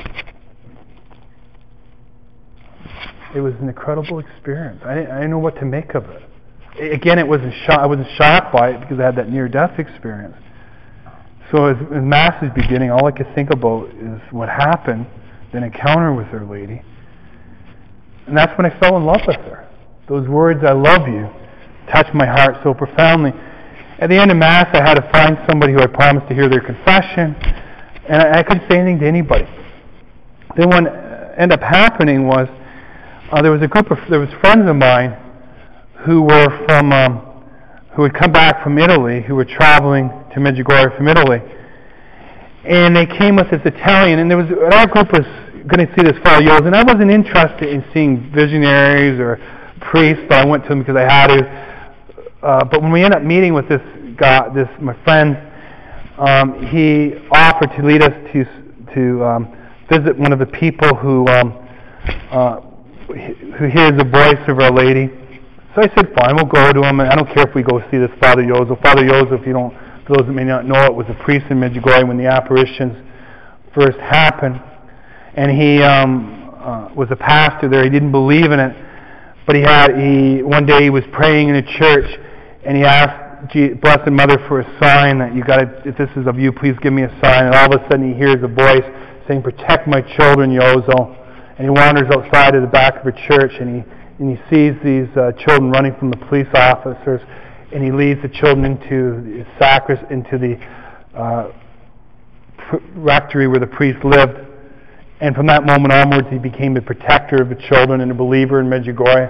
It was an incredible experience. I didn't, I didn't know what to make of it. Again, it wasn't shock, I wasn't shocked by it because I had that near-death experience. So as, as Mass is beginning, all I could think about is what happened, the encounter with Our Lady. And that's when I fell in love with her. Those words, I love you, touched my heart so profoundly. At the end of Mass, I had to find somebody who I promised to hear their confession, and I, I couldn't say anything to anybody. Then what ended up happening was, uh, there was a group of, there was friends of mine who were from, um, who had come back from Italy, who were traveling to Medjugorje from Italy. And they came with this Italian, and there was, our group was going to see this Father Yozo, and I wasn't interested in seeing visionaries or priests, but I went to them because I had to. Uh, but when we ended up meeting with this guy, this my friend, um, he offered to lead us to to um, visit one of the people who um, uh, who hears the voice of Our Lady. So I said, fine, we'll go to him. And I don't care if we go see this Father Yozo. Father Yozo, if you don't, for those that may not know it, was a priest in Medjugorje when the apparitions first happened. And he um, uh, was a pastor there. He didn't believe in it, but he had. He one day he was praying in a church, and he asked Blessed Mother for a sign that you got to. If this is of you, please give me a sign. And all of a sudden, he hears a voice saying, "Protect my children, Yozo." And he wanders outside of the back of her church, and he and he sees these uh, children running from the police officers, and he leads the children into the sacris, into the uh, rectory where the priest lived. And from that moment onwards, he became a protector of the children and a believer in Medjugorje.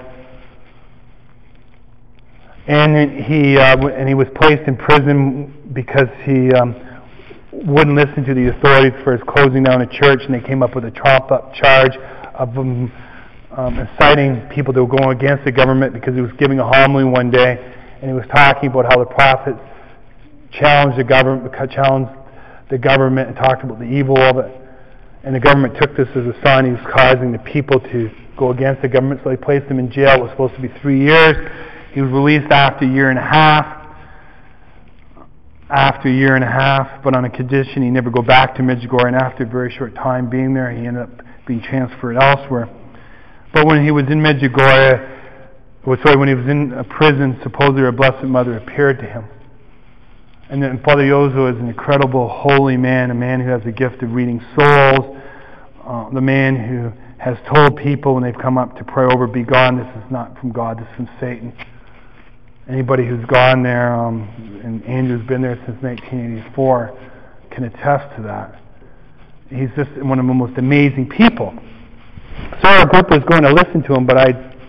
And he uh, and he was placed in prison because he um, wouldn't listen to the authorities for his closing down a church, and they came up with a trump-up charge of um, um, inciting people that were going against the government because he was giving a homily one day, and he was talking about how the prophets challenged the government, challenged the government, and talked about the evil of it. And the government took this as a sign he was causing the people to go against the government, so they placed him in jail. It was supposed to be three years. He was released after a year and a half. After a year and a half, but on a condition he never go back to Medjugorje. And after a very short time being there, he ended up being transferred elsewhere. But when he was in Medjugorje, or sorry, when he was in a prison, supposedly our Blessed Mother appeared to him. And then Father Yozo is an incredible holy man, a man who has the gift of reading souls, uh, the man who has told people when they've come up to pray over, be gone, this is not from God, this is from Satan. Anybody who's gone there, um, and Andrew's been there since nineteen eighty-four, can attest to that. He's just one of the most amazing people. So our group was going to listen to him, but I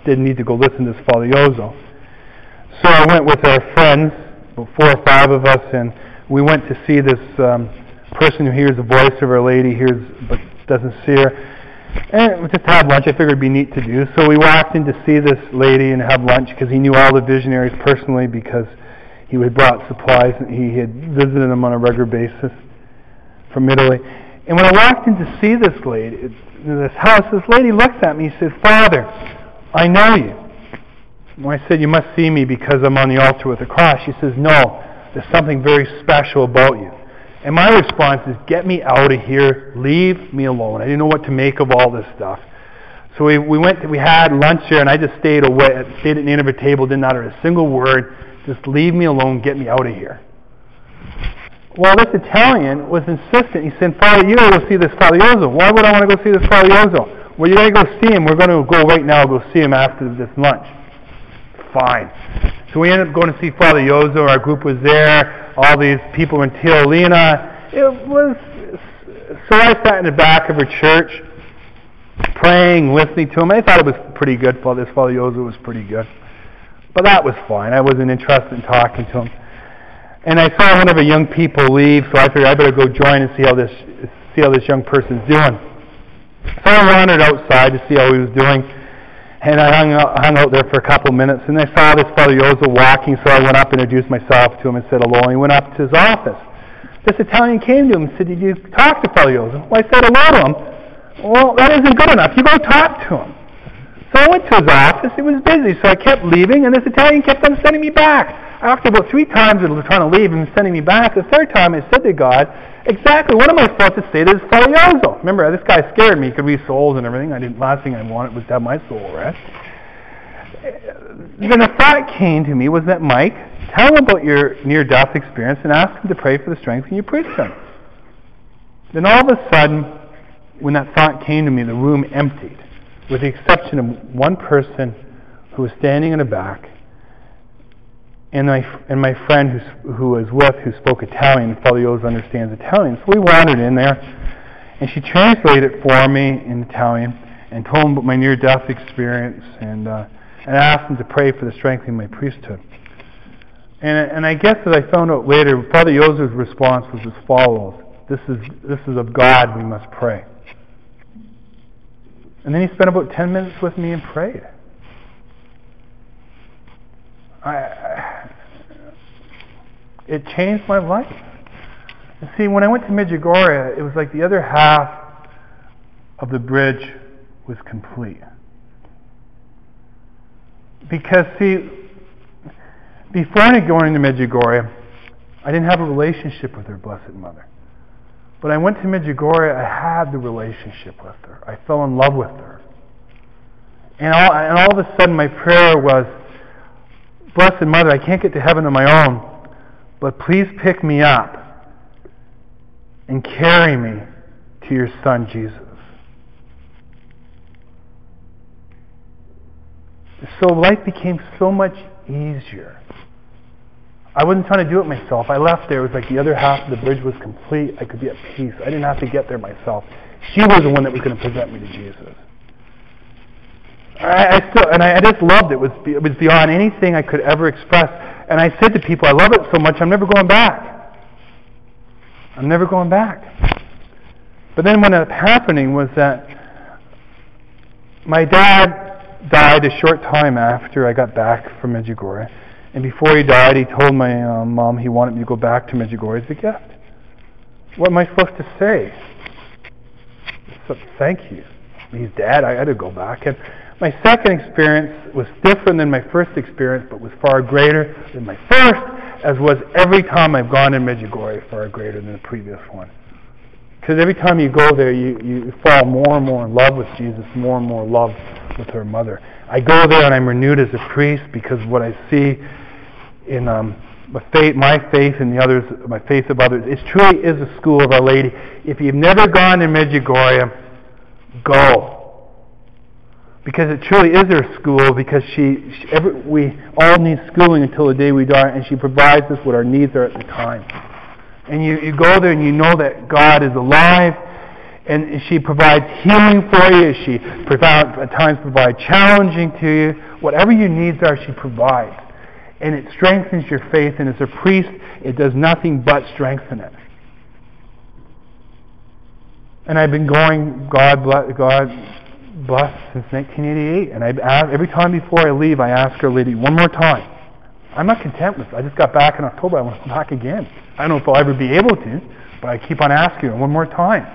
interested, need to go listen to this Father Yozo. So I went with our friends, about four or five of us, and we went to see this um, person who hears the voice of Our Lady, hears but doesn't see her. And we just had lunch. I figured it'd be neat to do. So we walked in to see this lady and have lunch because he knew all the visionaries personally because he had brought supplies and he had visited them on a regular basis from Italy. And when I walked in to see this lady, in this house, this lady looks at me and says, "Father, I know you." When I said, "You must see me because I'm on the altar with the cross," she says, "No, there's something very special about you." And my response is, "Get me out of here. Leave me alone." I didn't know what to make of all this stuff. So we we went. To, we had lunch there, and I just stayed away. Stayed at the end of a table. Didn't utter a single word. Just leave me alone. Get me out of here. Well, this Italian was insistent. He said, "Father, you gotta go see this Father Yozo." "Why would I want to go see this Father Yozo?" "Well, you gotta go see him. We're going to go right now. Go see him after this lunch." Fine. So we ended up going to see Father Yozo. Our group was there. All these people in Tiolina. It was, so I sat in the back of her church, praying, listening to him. I thought it was pretty good. Father, this Father Yozo was pretty good. But that was fine. I wasn't interested in talking to him. And I saw one of the young people leave, so I figured I better go join and see how this see how this young person's doing. So I wandered outside to see how he was doing. And I hung out, hung out there for a couple of minutes, and I saw this Father Yozo walking, so I went up and introduced myself to him and said hello, and he went up to his office. This Italian came to him and said, "Did you talk to Father Yozo?" Well, I said hello to him. "Well, that isn't good enough. You go talk to him." So I went to his office. It was busy, so I kept leaving, and this Italian kept on sending me back. After about three times I was trying to leave and sending me back, the third time I said to God, exactly what am I supposed to say to this Father Yozo? Remember, this guy scared me. He could read souls and everything. I didn't. Last thing I wanted was to have my soul rest. Then a thought came to me was that, "Mike, tell him about your near-death experience and ask him to pray for the strength in your priesthood." Then all of a sudden, when that thought came to me, the room emptied, with the exception of one person who was standing in the back, and my and my friend who's, who was with, who spoke Italian. Father Yozo understands Italian. So we wandered in there, and she translated it for me in Italian and told him about my near-death experience and uh, and asked him to pray for the strengthening of my priesthood. And and I guess as I found out later, Father Yozo's response was as follows: "This is this is of God we must pray." And then he spent about ten minutes with me and prayed. I, I, it changed my life. You see, when I went to Medjugorje, it was like the other half of the bridge was complete. Because, see, before going to Medjugorje, I didn't have a relationship with her Blessed Mother. But I went to Medjugorje, I had the relationship with her. I fell in love with her. And all, and all of a sudden my prayer was, "Blessed Mother, I can't get to heaven on my own, but please pick me up and carry me to your Son, Jesus." So life became so much easier. I wasn't trying to do it myself. I left there. It was like the other half of the bridge was complete. I could be at peace. I didn't have to get there myself. She was the one that was going to present me to Jesus. I, I still, and I, I just loved it. It was, it was beyond anything I could ever express. And I said to people, "I love it so much, I'm never going back. I'm never going back." But then what ended up happening was that my dad died a short time after I got back from Medjugorje. And before he died, he told my uh, mom he wanted me to go back to Medjugorje as a gift. What am I supposed to say? So, thank you. He's dead. I had to go back. And my second experience was different than my first experience, but was far greater than my first, as was every time I've gone to Medjugorje, far greater than the previous one. Because every time you go there, you, you fall more and more in love with Jesus, more and more in love with her mother. I go there and I'm renewed as a priest because what I see in um, my faith, my faith and the others, my faith of others, it truly is a school of Our Lady. If you've never gone to Medjugorje, go. Because it truly is her school, because she, she every, we all need schooling until the day we die, and she provides us what our needs are at the time. And you, you go there and you know that God is alive, And she provides healing for you. She provides, at times provides challenging to you. Whatever your needs are, she provides. And it strengthens your faith. And as a priest, it does nothing but strengthen it. And I've been going, God bless, God bless, since nineteen eighty-eight. And I've asked, every time before I leave, I ask Our Lady one more time. I'm not content with it. I just got back in October. I want to come back again. I don't know if I'll ever be able to, but I keep on asking her one more time.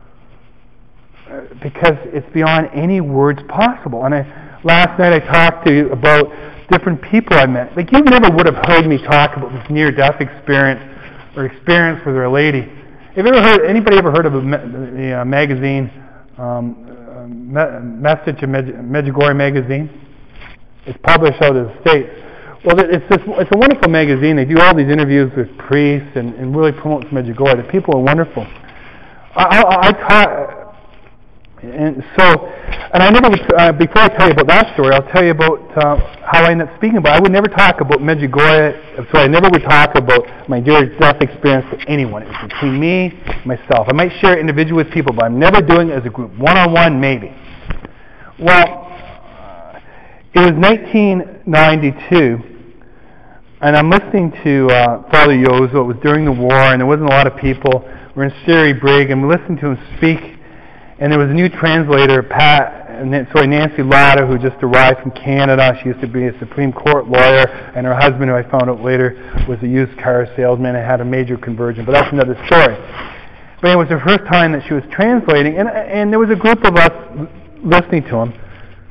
Because it's beyond any words possible. And I, last night I talked to you about different people I met. Like, you never would have heard me talk about this near-death experience or experience with Our Lady. Have you ever heard, anybody ever heard of a, the uh, magazine, um, uh, Me- Message of Med- Medjugorje magazine? It's published out of the States. Well, it's this, it's a wonderful magazine. They do all these interviews with priests and, and really promotes Medjugorje. The people are wonderful. I, I, I taught... And so, and I never would, uh, before I tell you about that story, I'll tell you about uh, how I ended up speaking about it. I would never talk about Medjugorje, so I never would talk about my near-death experience with anyone. It was between me and myself. I might share it individually with people, but I'm never doing it as a group. One-on-one, maybe. Well, uh, it was nineteen ninety-two, and I'm listening to uh, Father Yozo. It was during the war, and there wasn't a lot of people. We're in Siri Brig, and we listened to him speak. And there was a new translator, Pat, sorry, Nancy Latta, who just arrived from Canada. She used to be a Supreme Court lawyer, and her husband, who I found out later, was a used car salesman and had a major conversion. But that's another story. But it was the first time that she was translating, and and there was a group of us listening to him.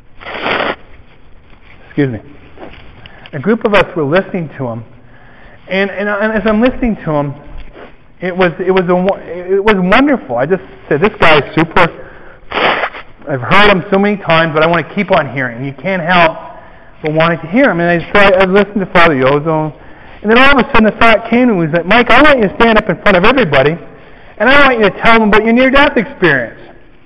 Excuse me. A group of us were listening to him, and and, and as I'm listening to him, It was it was a it was wonderful. I just said, this guy is super. I've heard him so many times, but I want to keep on hearing. You can't help but wanting to hear him. And I so I, I listened to Father Yozo, and then all of a sudden the thought came to me, was that, Mike, I want you to stand up in front of everybody, and I want you to tell them about your near-death experience.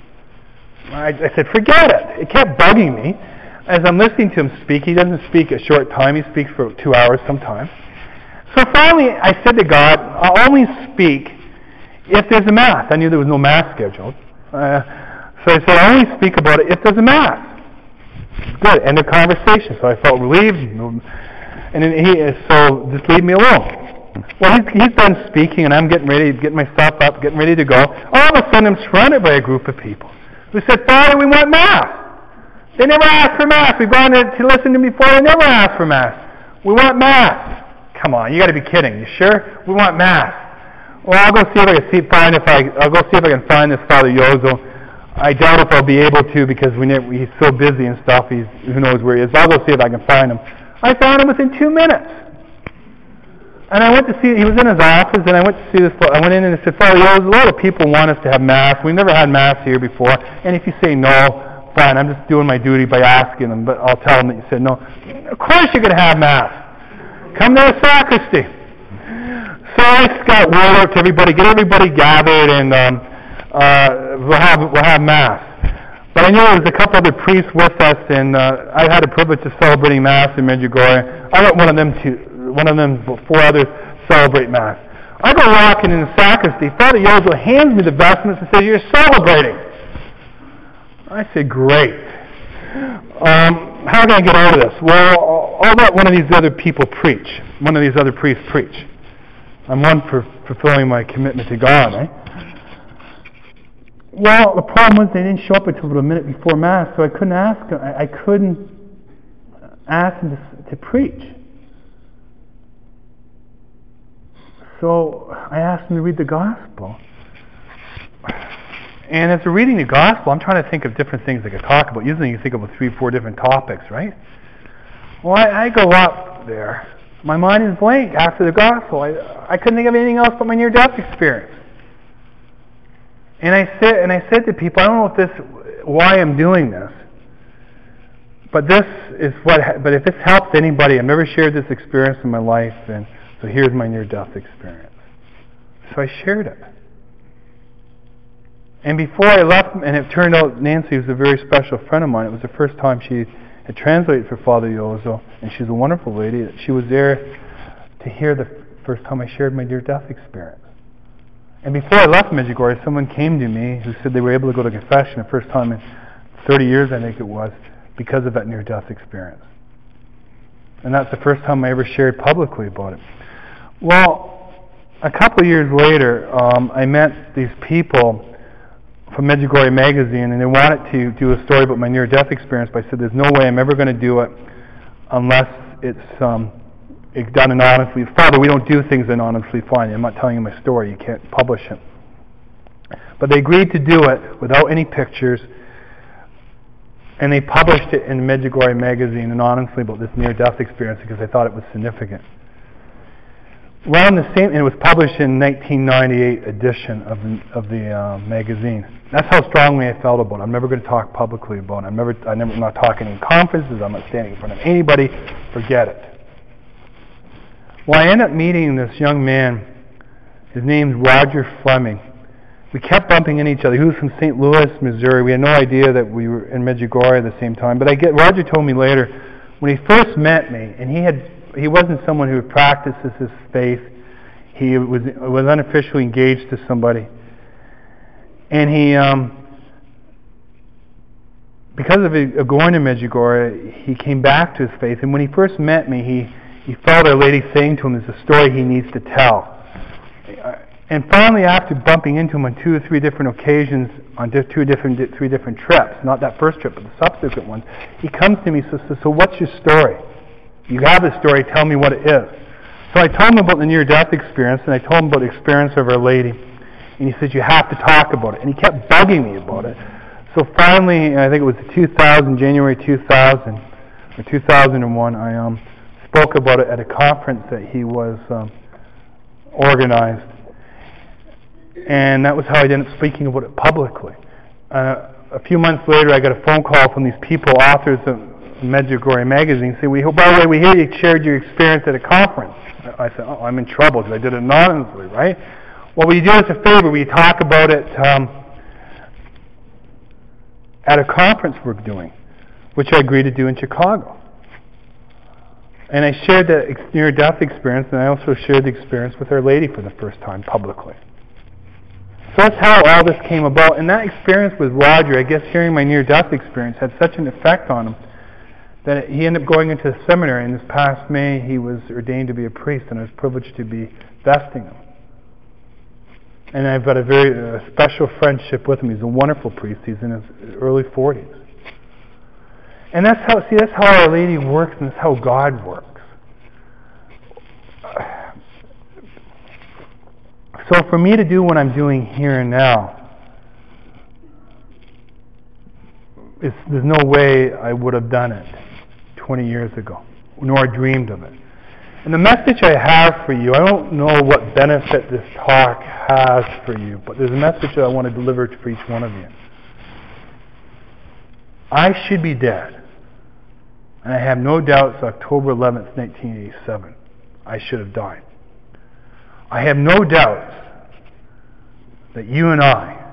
I, I said, forget it. It kept bugging me as I'm listening to him speak. He doesn't speak a short time. He speaks for two hours sometimes. So finally, I said to God, I'll only speak if there's a Mass. I knew there was no Mass scheduled. Uh, so I said, I'll only speak about it if there's a Mass. Good, end of conversation. So I felt relieved. And then he, so just leave me alone. Well, he's, he's done speaking, and I'm getting ready, getting my stuff up, getting ready to go. All of a sudden, I'm surrounded by a group of people who said, Father, we want Mass. They never asked for Mass. We've gone to, to listen to them before. They never asked for Mass. We want Mass. Come on, you got to be kidding. You sure? We want Mass. Well, I'll go see if I can see, find if I I'll go see if I can find this Father Yozo. I doubt if I'll be able to because we never, he's so busy and stuff. He's who knows where he is. I'll go see if I can find him. I found him within two minutes. And I went to see. He was in his office, and I went to see this. I went in and I said, Father Yozo, a lot of people want us to have Mass. We've never had Mass here before. And if you say no, fine. I'm just doing my duty by asking them. But I'll tell them that you said no. Of course you're going to have Mass. Come to the sacristy. So I got word out to everybody, get everybody gathered, and um, uh, we'll have we'll have Mass. But I knew there was a couple other priests with us, and uh, I had the privilege of celebrating Mass in Medjugorje. I got one of them to one of them, four others celebrate Mass. I go walking in the sacristy. Father Yozo hands me the vestments and says, "You're celebrating." I said, "Great. Um, how can I get out of this?" Well, I'll let one of these other people preach. One of these other priests preach. I'm one for fulfilling my commitment to God, eh? Well, the problem was they didn't show up until about a minute before Mass, so I couldn't ask them. I, I couldn't ask them to, to preach. So I asked them to read the Gospel. And as they're reading the Gospel, I'm trying to think of different things I could talk about. Usually you think about three, four different topics, right? Well, I, I go up there. My mind is blank after the Gospel. I, I couldn't think of anything else but my near-death experience. And I said, and I said to people, I don't know if this, why I'm doing this, but this is what. But if this helps anybody, I've never shared this experience in my life, and so here's my near-death experience. So I shared it. And before I left, and it turned out Nancy was a very special friend of mine. It was the first time she had translated for Father Yozo, and she's a wonderful lady. She was there to hear the first time I shared my near-death experience. And before I left Medjugorje, someone came to me who said they were able to go to confession the first time in thirty years, I think it was, because of that near-death experience. And that's the first time I ever shared publicly about it. Well, a couple of years later, um, I met these people from Medjugorje magazine, and they wanted to do a story about my near-death experience, but I said, there's no way I'm ever going to do it unless it's, um, it's done anonymously. Father, we don't do things anonymously. Fine, I'm not telling you my story. You can't publish it. But they agreed to do it without any pictures, and they published it in Medjugorje magazine anonymously about this near-death experience because they thought it was significant. Around the same, and it was published in nineteen ninety-eight edition of the, of the uh, magazine. That's how strongly I felt about it. I'm never going to talk publicly about it. I'm never, I never, I'm not talking in conferences. I'm not standing in front of anybody. Forget it. Well, I ended up meeting this young man. His name's Roger Fleming. We kept bumping into each other. He was from Saint Louis, Missouri. We had no idea that we were in Medjugorje at the same time. But I get Roger told me later, when he first met me, and he had he wasn't someone who practices his faith. He was was unofficially engaged to somebody, and he um, because of it, going to Medjugorje, he came back to his faith. And when he first met me, he he felt Our Lady saying to him, "There's a story he needs to tell." And finally, after bumping into him on two or three different occasions, on two different, three different trips, not that first trip, but the subsequent ones, he comes to me and says, so what's your story? You have a story, tell me what it is. So I told him about the near-death experience, and I told him about the experience of Our Lady. And he says, you have to talk about it. And he kept bugging me about it. So finally, I think it was two thousand, January two thousand, or two thousand one, I um, spoke about it at a conference that he was um, organized. And that was how I ended up speaking about it publicly. Uh, a few months later, I got a phone call from these people, authors of Medjugorje magazine, saying, "We, by the way, we hear you shared your experience at a conference." I said, "Oh, I'm in trouble because I did it anonymously, right?" Well, will you do us a favor? Will you talk about it um, at a conference we're doing, which I agreed to do in Chicago. And I shared that ex- near-death experience, and I also shared the experience with Our Lady for the first time publicly. So that's how all this came about. And that experience with Roger, I guess hearing my near-death experience had such an effect on him that he ended up going into the seminary. And this past May, he was ordained to be a priest, and I was privileged to be vesting him. And I've got a very uh, special friendship with him. He's a wonderful priest. He's in his early forties. And that's how, see, that's how Our Lady works, and that's how God works. So for me to do what I'm doing here and now, it's, there's no way I would have done it twenty years ago, nor dreamed of it. And the message I have for you, I don't know what benefit this talk has for you, but there's a message that I want to deliver for each one of you. I should be dead. And I have no doubts October eleventh, nineteen eighty-seven, I should have died. I have no doubts that you and I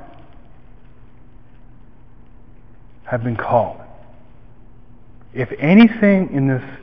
have been called. If anything in this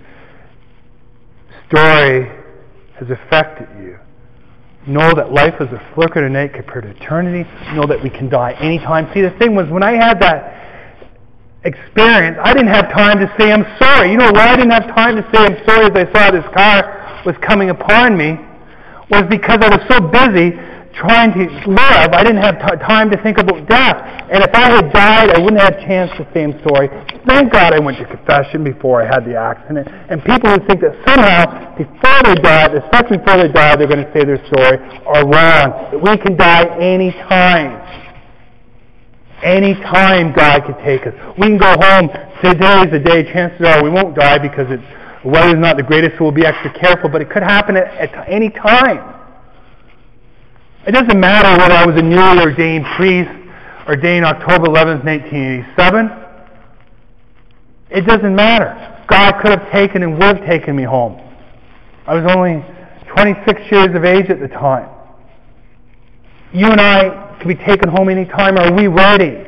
story has affected you, know that life is a flicker of night compared to eternity. Know that we can die anytime. See, the thing was, when I had that experience, I didn't have time to say I'm sorry. You know why I didn't have time to say I'm sorry as I saw this car was coming upon me? Was because I was so busy trying to live, I didn't have t- time to think about death. And if I had died, I wouldn't have a chance to say I'm sorry. Thank God I went to confession before I had the accident. And people who think that somehow, before they die, the second before they die, they're going to say they're sorry, are wrong. That we can die any time. Any time God can take us. We can go home. Today is the day. Chances are we won't die because it's, the weather's not the greatest, so we'll be extra careful. But it could happen at, at any time. It doesn't matter whether I was a newly ordained priest, ordained October eleventh, nineteen eighty-seven. It doesn't matter. God could have taken and would have taken me home. I was only twenty-six years of age at the time. You and I could be taken home any time. Are we ready?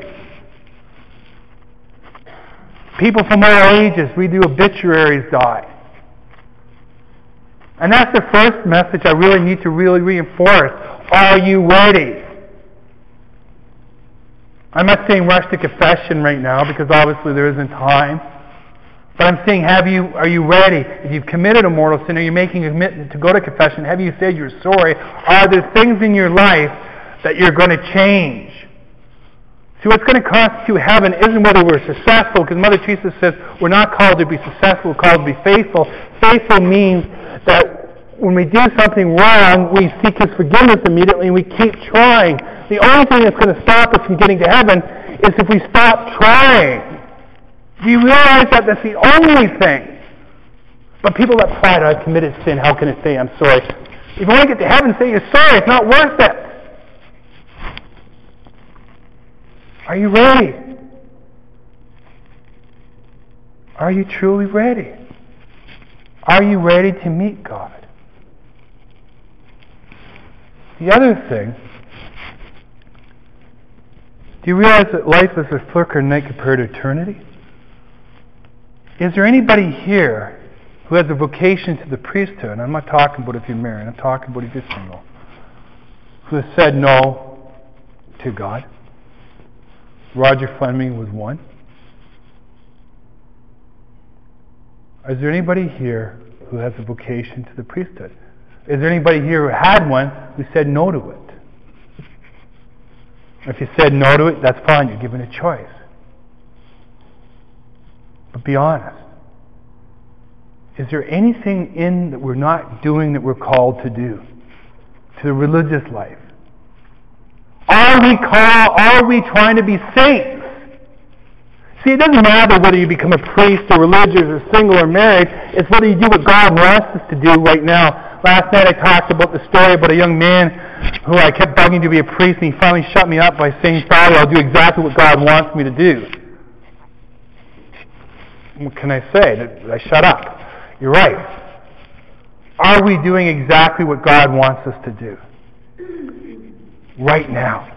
People from all ages, we do obituaries, die. And that's the first message I really need to really reinforce. Are you ready? I'm not saying rush to confession right now because obviously there isn't time. But I'm saying, have you? Are you ready? If you've committed a mortal sin, are you making a commitment to go to confession? Have you said you're sorry? Are there things in your life that you're going to change? See, what's going to constitute heaven isn't whether we're successful, because Mother Teresa says we're not called to be successful, we're called to be faithful. Faithful means that when we do something wrong, we seek His forgiveness immediately and we keep trying. The only thing that's going to stop us from getting to heaven is if we stop trying. Do you realize that that's the only thing? But people that pride, I've committed sin, how can I say I'm sorry? If you want to get to heaven, say you're sorry. It's not worth it. Are you ready? Are you truly ready? Are you ready to meet God? The other thing, do you realize that life is a flicker night compared to eternity? Is there anybody here who has a vocation to the priesthood? And I'm not talking about if you're married, I'm talking about if you're single, who has said no to God? Roger Fleming was one. Is there anybody here who has a vocation to the priesthood? Is there anybody here who had one who said no to it? If you said no to it, that's fine. You're given a choice. But be honest. Is there anything in that we're not doing that we're called to do? To the religious life? Are we called, are we trying to be saints? See, it doesn't matter whether you become a priest or religious or single or married. It's whether you do what God wants us to do right now. Last night I talked about the story about a young man who I kept begging to be a priest, and he finally shut me up by saying, Father, I'll do exactly what God wants me to do. What can I say? Did I shut up? You're right. Are we doing exactly what God wants us to do? Right now.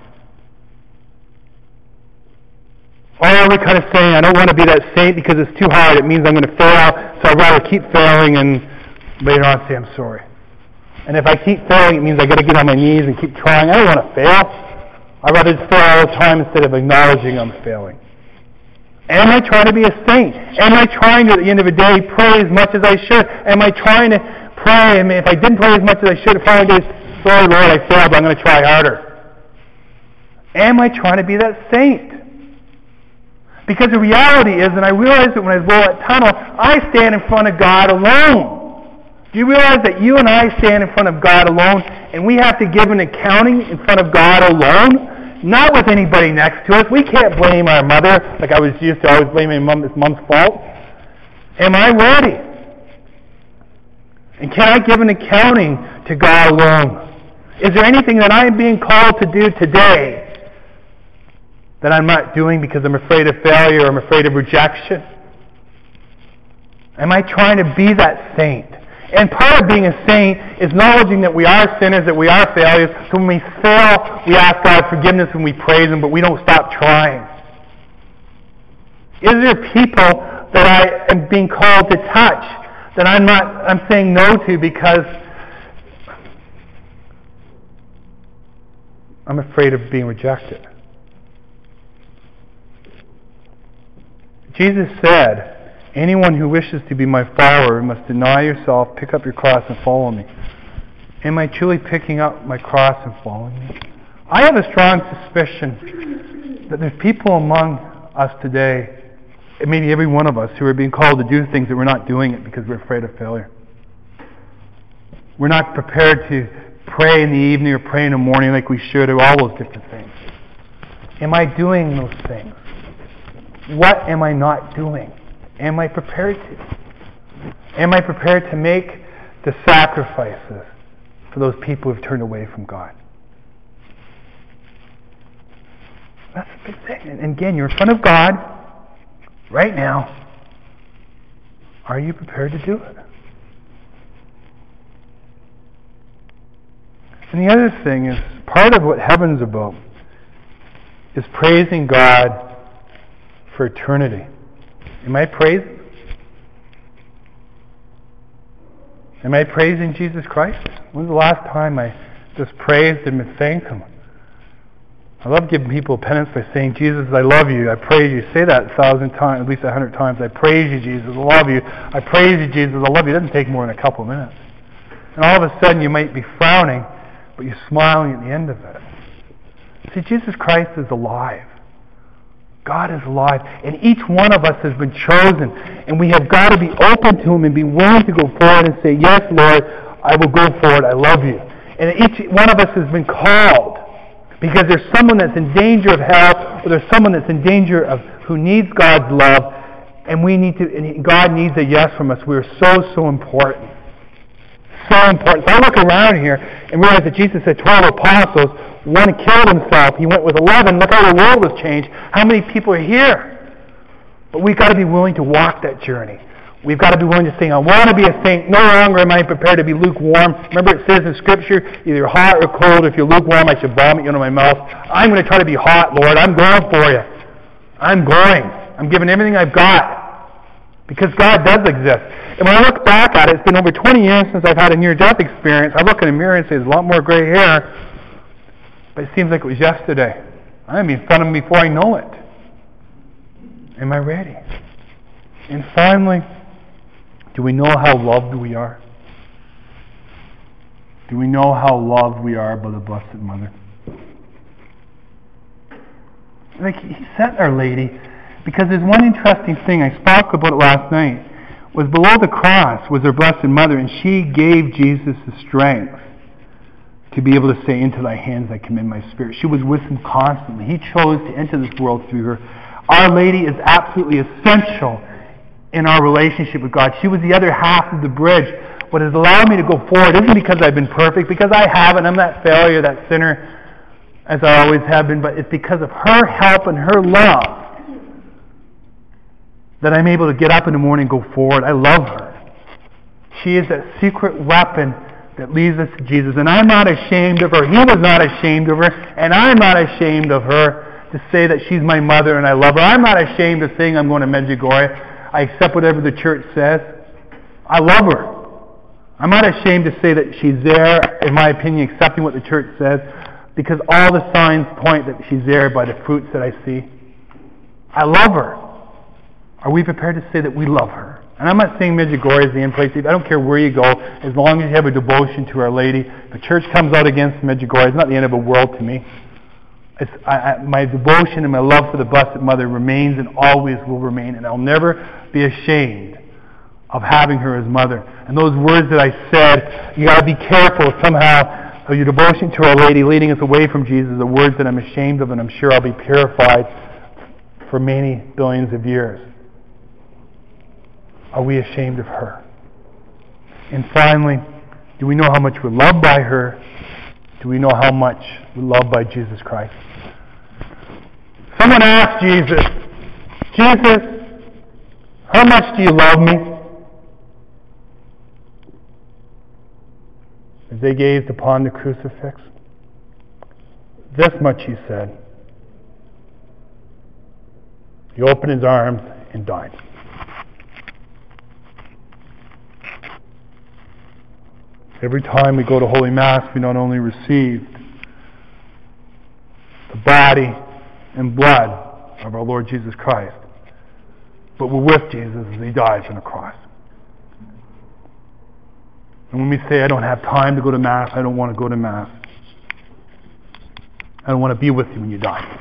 Or are we kind of saying, I don't want to be that saint because it's too hard, it means I'm going to fail, so I'd rather keep failing and later on say I'm sorry. And if I keep failing, it means I've got to get on my knees and keep trying. I don't want to fail. I'd rather just fail all the time instead of acknowledging I'm failing. Am I trying to be a saint? Am I trying to, at the end of the day, pray as much as I should? Am I trying to pray, and if I didn't pray as much as I should, if I did, sorry Lord, I failed, but I'm going to try harder. Am I trying to be that saint? Because the reality is, and I realized that when I roll that tunnel, I stand in front of God alone. Do you realize that you and I stand in front of God alone, and we have to give an accounting in front of God alone? Not with anybody next to us. We can't blame our mother, like I was used to always blaming mom, it's mom's fault. Am I ready? And can I give an accounting to God alone? Is there anything that I am being called to do today that I'm not doing because I'm afraid of failure or I'm afraid of rejection? Am I trying to be that saint? And part of being a saint is acknowledging that we are sinners, that we are failures. So when we fail, we ask God forgiveness and we praise Him, but we don't stop trying. Is there people that I am being called to touch that I'm not, I'm saying no to because I'm afraid of being rejected? Jesus said, anyone who wishes to be my follower must deny yourself, pick up your cross, and follow me. Am I truly picking up my cross and following me? I have a strong suspicion that there's people among us today, and maybe every one of us, who are being called to do things that we're not doing it because we're afraid of failure. We're not prepared to pray in the evening or pray in the morning like we should, or all those different things. Am I doing those things? What am I not doing? Am I prepared to? Am I prepared to make the sacrifices for those people who have turned away from God? That's a big thing. And again, you're in front of God right now. Are you prepared to do it? And the other thing is, part of what heaven's about is praising God for eternity. Am I praising? Am I praising Jesus Christ? When's the last time I just praised Him and thanked Him. I love giving people penance by saying, Jesus, I love you. I praise you. Say that a thousand times, at least a hundred times. I praise you, Jesus. I love you. I praise you, Jesus. I love you. It doesn't take more than a couple of minutes. And all of a sudden you might be frowning, but you're smiling at the end of it. See, Jesus Christ is alive. God is alive. And each one of us has been chosen. And we have got to be open to Him and be willing to go forward and say, yes, Lord, I will go forward. I love you. And each one of us has been called. Because there's someone that's in danger of hell, or there's someone that's in danger of who needs God's love, and we need to. And God needs a yes from us. We're so so important, so important. So I look around here and realize that Jesus had twelve apostles. One killed himself. He went with eleven. Look how the world was changed. How many people are here? But we've got to be willing to walk that journey. We've got to be willing to say, I want to be a saint. No longer am I prepared to be lukewarm. Remember it says in Scripture, either hot or cold. If you're lukewarm, I should vomit you into my mouth. I'm going to try to be hot, Lord. I'm going for you. I'm going. I'm giving everything I've got. Because God does exist. And when I look back at it, it's been over twenty years since I've had a near-death experience. I look in a mirror and say, there's a lot more gray hair. But it seems like it was yesterday. I'm going to be in front of Him before I know it. Am I ready? And finally, do we know how loved we are? Do we know how loved we are by the Blessed Mother? Like He sent Our Lady, because there's one interesting thing, I spoke about it last night, was below the cross was Our Blessed Mother, and she gave Jesus the strength to be able to say, into Thy hands I commend my spirit. She was with Him constantly. He chose to enter this world through her. Our Lady is absolutely essential in our relationship with God. She was the other half of the bridge. What has allowed me to go forward isn't because I've been perfect, because I haven't. I'm that failure, that sinner, as I always have been, but it's because of her help and her love that I'm able to get up in the morning and go forward. I love her. She is that secret weapon that leads us to Jesus. And I'm not ashamed of her. He was not ashamed of her. And I'm not ashamed of her to say that she's my mother and I love her. I'm not ashamed of saying I'm going to Medjugorje. I accept whatever the church says. I love her. I'm not ashamed to say that she's there, in my opinion, accepting what the church says, because all the signs point that she's there by the fruits that I see. I love her. Are we prepared to say that we love her? And I'm not saying Medjugorje is the end place. I don't care where you go, as long as you have a devotion to Our Lady. If the church comes out against Medjugorje, it's not the end of the world to me. It's, I, I, my devotion and my love for the Blessed Mother remains and always will remain, and I'll never be ashamed of having her as mother. And those words that I said, you got to be careful somehow of your devotion to Our Lady leading us away from Jesus, are words that I'm ashamed of, and I'm sure I'll be purified for many billions of years. Are we ashamed of her? And finally, do we know how much we're loved by her? Do we know how much we're loved by Jesus Christ? Someone asked Jesus, Jesus, how much do you love me? As they gazed upon the crucifix, this much he said. He opened his arms and died. Every time we go to Holy Mass, we not only receive the body and blood of our Lord Jesus Christ, but we're with Jesus as He dies on the cross. And when we say, I don't have time to go to Mass, I don't want to go to Mass, I don't want to be with you when you die.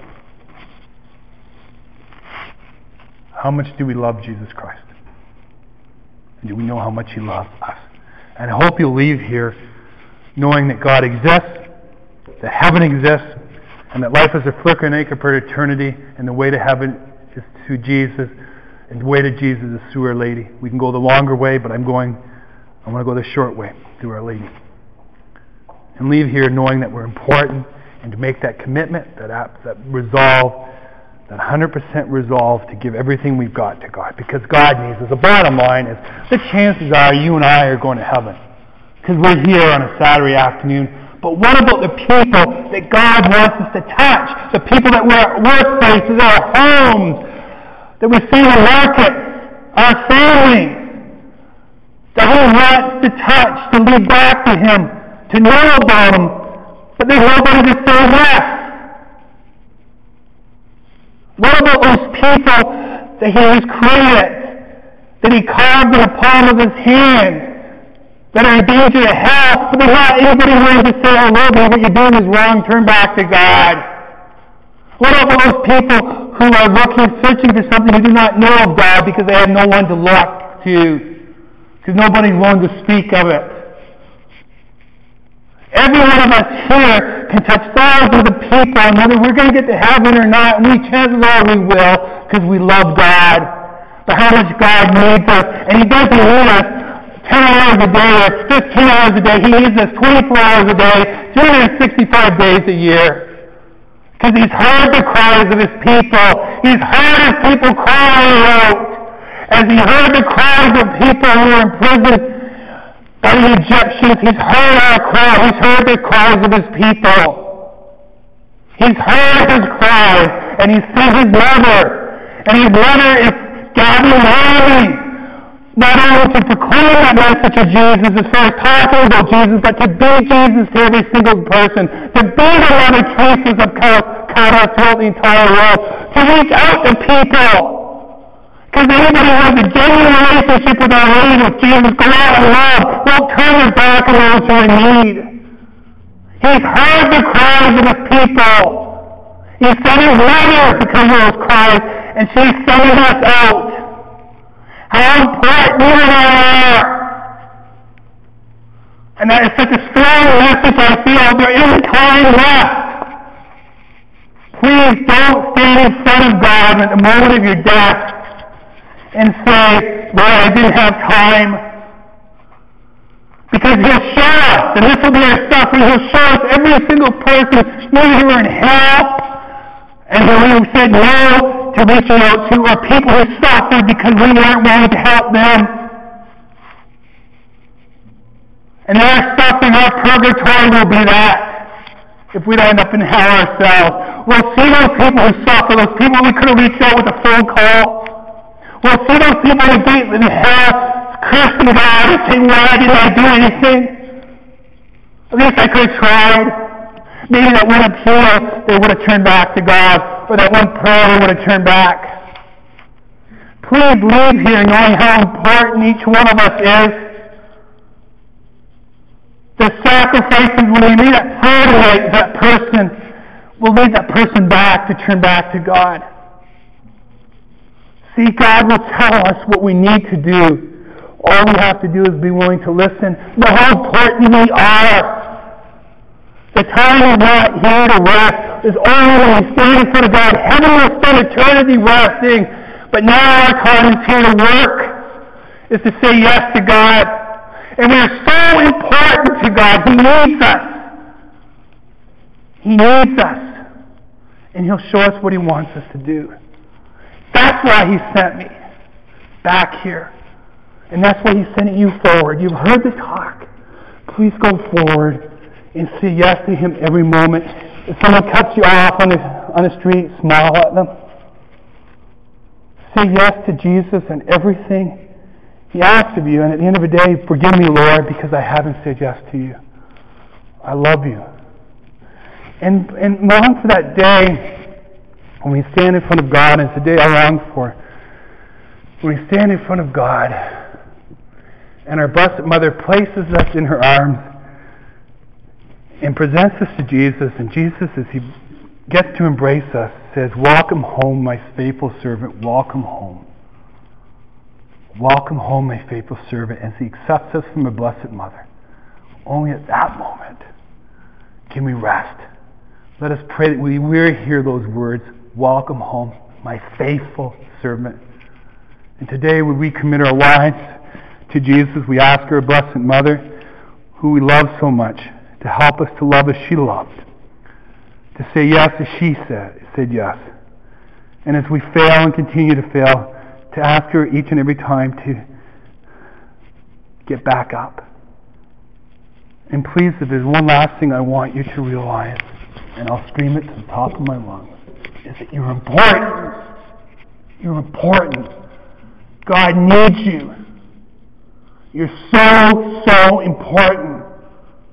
How much do we love Jesus Christ? And do we know how much He loves us? And I hope you'll leave here knowing that God exists, that heaven exists, and that life is a flickering acre for eternity, and the way to heaven is through Jesus, and the way to Jesus is through Our Lady. We can go the longer way, but I'm going, I want to go the short way, through Our Lady. And leave here knowing that we're important, and to make that commitment, that, that resolve, that one hundred percent resolve to give everything we've got to God, because God needs us. The bottom line is, the chances are you and I are going to heaven, because we're here on a Saturday afternoon. But what about the people that God wants us to touch? The people that we're at workplaces, our homes, that we see in the market, our families, that we want to touch, to lead back to Him, to know about Him, But there's nobody to say yes. What about those people that He has created, that He carved in the palm of His hand, that are in danger of hell, but there's not anybody willing to say, oh Lord, what you're doing is wrong, turn back to God? What about those people who are looking, searching for something who do not know of God because they have no one to look to, because nobody's willing to speak of it? Every one of us here can touch thousands of people, and whether we're going to get to heaven or not, and we chances are we will, because we love God. But how much God needs us, and He doesn't need us ten hours a day or fifteen hours a day. He needs us twenty-four hours a day, three hundred sixty-five days a year. Because He's heard the cries of His people. He's heard His people crying out. As He heard the cries of people who were in prison by the Egyptians, He's heard our cry. He's heard the cries of His people. He's heard His cries, and He sent His mother. And His mother is gathering army, not only to proclaim that message of Jesus, as far as talking about Jesus, but to be Jesus to every single person, to be the Mother Teresa's of Calcutta throughout the entire world, to reach out to people. Because anybody who has a genuine relationship with our Lord, with Jesus, go out and love, won't turn their back on those who are in need. He's heard the cries of His people. He sent His mother to come to those cries, and she's sending us out. How important you are! And that is such a strong message I feel. There isn't time left. Please don't stand in front of God at the moment of your death and say, Lord, I didn't have time. Because He'll show us, and this will be our suffering, He'll show us every single person, maybe who are in hell, and who said no to reaching out to, or people who suffered because we weren't willing to help them. And our suffering, our purgatory will be that, if we don't end up in hell ourselves. We'll see those people who suffer, those people we could have reached out with a phone call. We'll see those people in deep in hell cursing God and saying, why didn't I do anything? At least I could have tried. Maybe that one appeal, they would have turned back to God, or that one prayer, they would have turned back. Please leave here knowing how important each one of us is. The sacrifices, when we lead that prayer tonight, that person will lead that person back to turn back to God. See, God will tell us what we need to do. All we have to do is be willing to listen. Know how important we are. The time is not here to rest. It's only when we stand in front of God. Heaven will spend eternity resting. But now our time is here to work. Is to say yes to God. And we are so important to God. He needs us. He needs us. And He'll show us what He wants us to do. That's why He sent me back here. And that's why He's sending you forward. You've heard the talk. Please go forward and say yes to Him every moment. If someone cuts you off on the, on the street, smile at them. Say yes to Jesus and everything He asks of you. And at the end of the day, forgive me, Lord, because I haven't said yes to you. I love you. And, and long for that day when we stand in front of God, and it's the day I long for. When we stand in front of God, and our Blessed Mother places us in her arms and presents us to Jesus, and Jesus, as He gets to embrace us, says, welcome home, my faithful servant, welcome home. Welcome home, my faithful servant, as He accepts us from the Blessed Mother. Only at that moment can we rest. Let us pray that we will hear those words, welcome home, my faithful servant. And today, when we commit our lives to Jesus, we ask our Blessed Mother, who we love so much, to help us to love as she loved, to say yes as she said, said yes. And as we fail and continue to fail, to ask her each and every time to get back up. And please, if there's one last thing I want you to realize, and I'll scream it to the top of my lungs, is that you're important. You're important. God needs you. You're so, so important.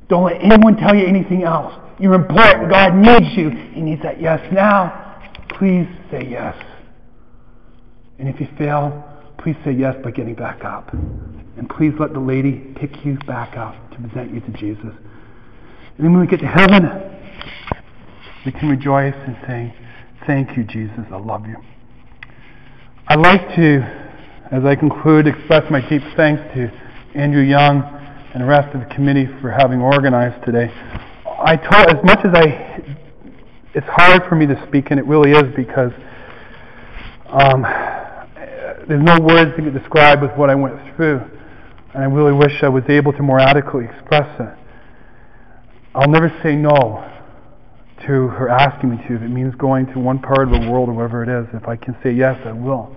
Don't let anyone tell you anything else. You're important. God needs you. He needs that yes now. Please say yes. And if you fail, please say yes by getting back up. And please let the lady pick you back up to present you to Jesus. And then when we get to heaven, we can rejoice in saying, thank you, Jesus. I love you. I'd like to, as I conclude, express my deep thanks to Andrew Young and the rest of the committee for having organized today. I told, as much as I, it's hard for me to speak, and it really is, because um, there's no words that can describe with what I went through, and I really wish I was able to more adequately express it. I'll never say no to her asking me to. If it means going to one part of the world or wherever it is, if I can say yes, I will.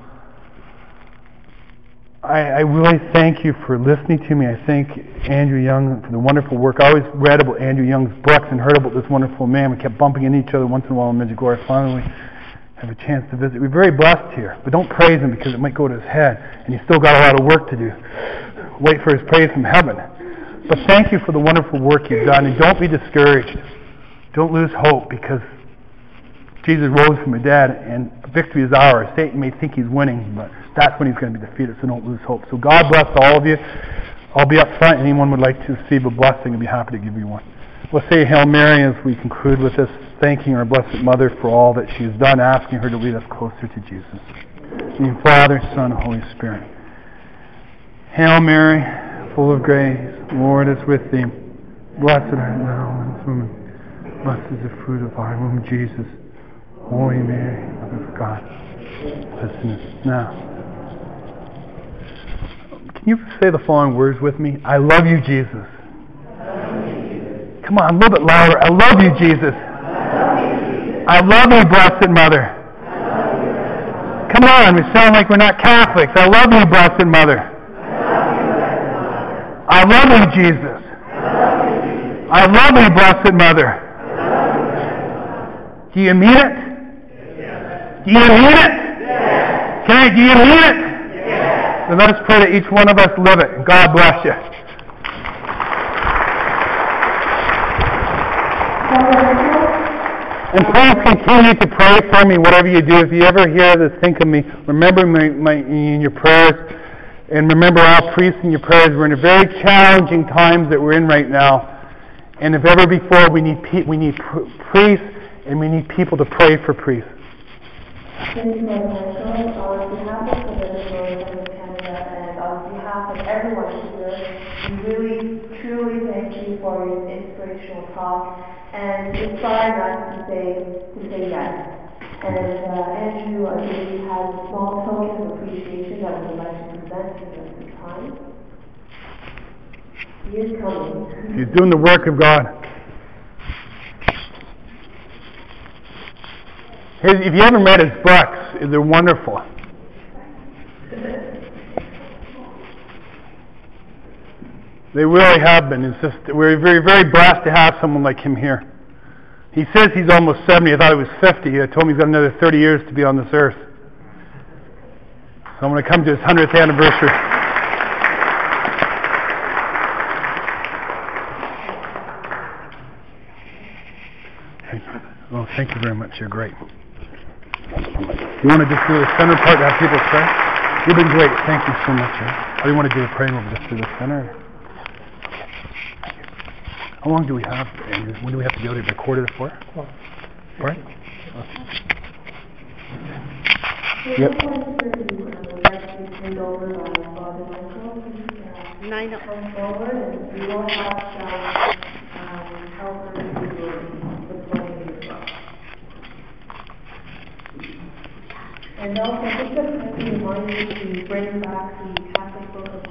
I, I really thank you for listening to me. I thank Andrew Young for the wonderful work. I always read about Andrew Young's books and heard about this wonderful man. We kept bumping into each other once in a while in Medjugorje. Finally, have a chance to visit. We're very blessed here, but don't praise him because it might go to his head, and he's still got a lot of work to do. Wait for his praise from heaven. But thank you for the wonderful work you've done, and don't be discouraged. Don't lose hope, because Jesus rose from the dead, and victory is ours. Satan may think he's winning, but that's when he's going to be defeated, so don't lose hope. So God bless all of you. I'll be up front. Anyone would like to receive a blessing, I'd be happy to give you one. We'll say Hail Mary as we conclude with this, thanking our Blessed Mother for all that she has done, asking her to lead us closer to Jesus. In the name of the Father, Son, and Holy Spirit. Hail Mary, full of grace, the Lord is with thee. Blessed art thou amongst women. Blessed is the fruit of thy womb, Jesus. Holy Mary, Mother of God, listen us now. Can you say the following words with me? I love you, Jesus. Come on, a little bit louder. I love you, Jesus. I love you, Blessed Mother. Come on, we sound like we're not Catholics. I love you, Blessed Mother. I love you, Jesus. I love you, Blessed Mother. Do you mean it? Do you mean it? Yes. Can I, do you mean it? Yes. So let us pray that each one of us live it. God bless you. And please continue to pray for me, whatever you do. If you ever hear this, think of me. Remember my, my, in your prayers. And remember all priests in your prayers. We're in a very challenging times that we're in right now. And if ever before, we need pe- we need pr- priests, and we need people to pray for priests. Thank you, Lord Michael. On behalf of the Ministry of Canada and on behalf of everyone here, we really, truly thank you for your inspirational talk and inspiring us to say, to say yes. And uh, Andrew, I believe, has a small token of appreciation that we would like to present to him at this time. He is coming. He's doing the work of God. His, if you haven't read his books, they're wonderful. They really have been. It's just, we're very, very blessed to have someone like him here. He says he's almost seventy. I thought he was fifty. I told him he's got another thirty years to be on this earth. So I'm going to come to his hundredth anniversary. Well, thank you very much. You're great. You want to just do the center part to have people pray? You've been great. Thank you so much. Or you want to do a praying over just through the center? How long do we have, Andrew? When do we have to go to the quarter to four? Right? Okay. Yep. Nine up. Come forward and we will have some um, helpers who will support you as well. And also, just a reminder to bring back the Catholic Book of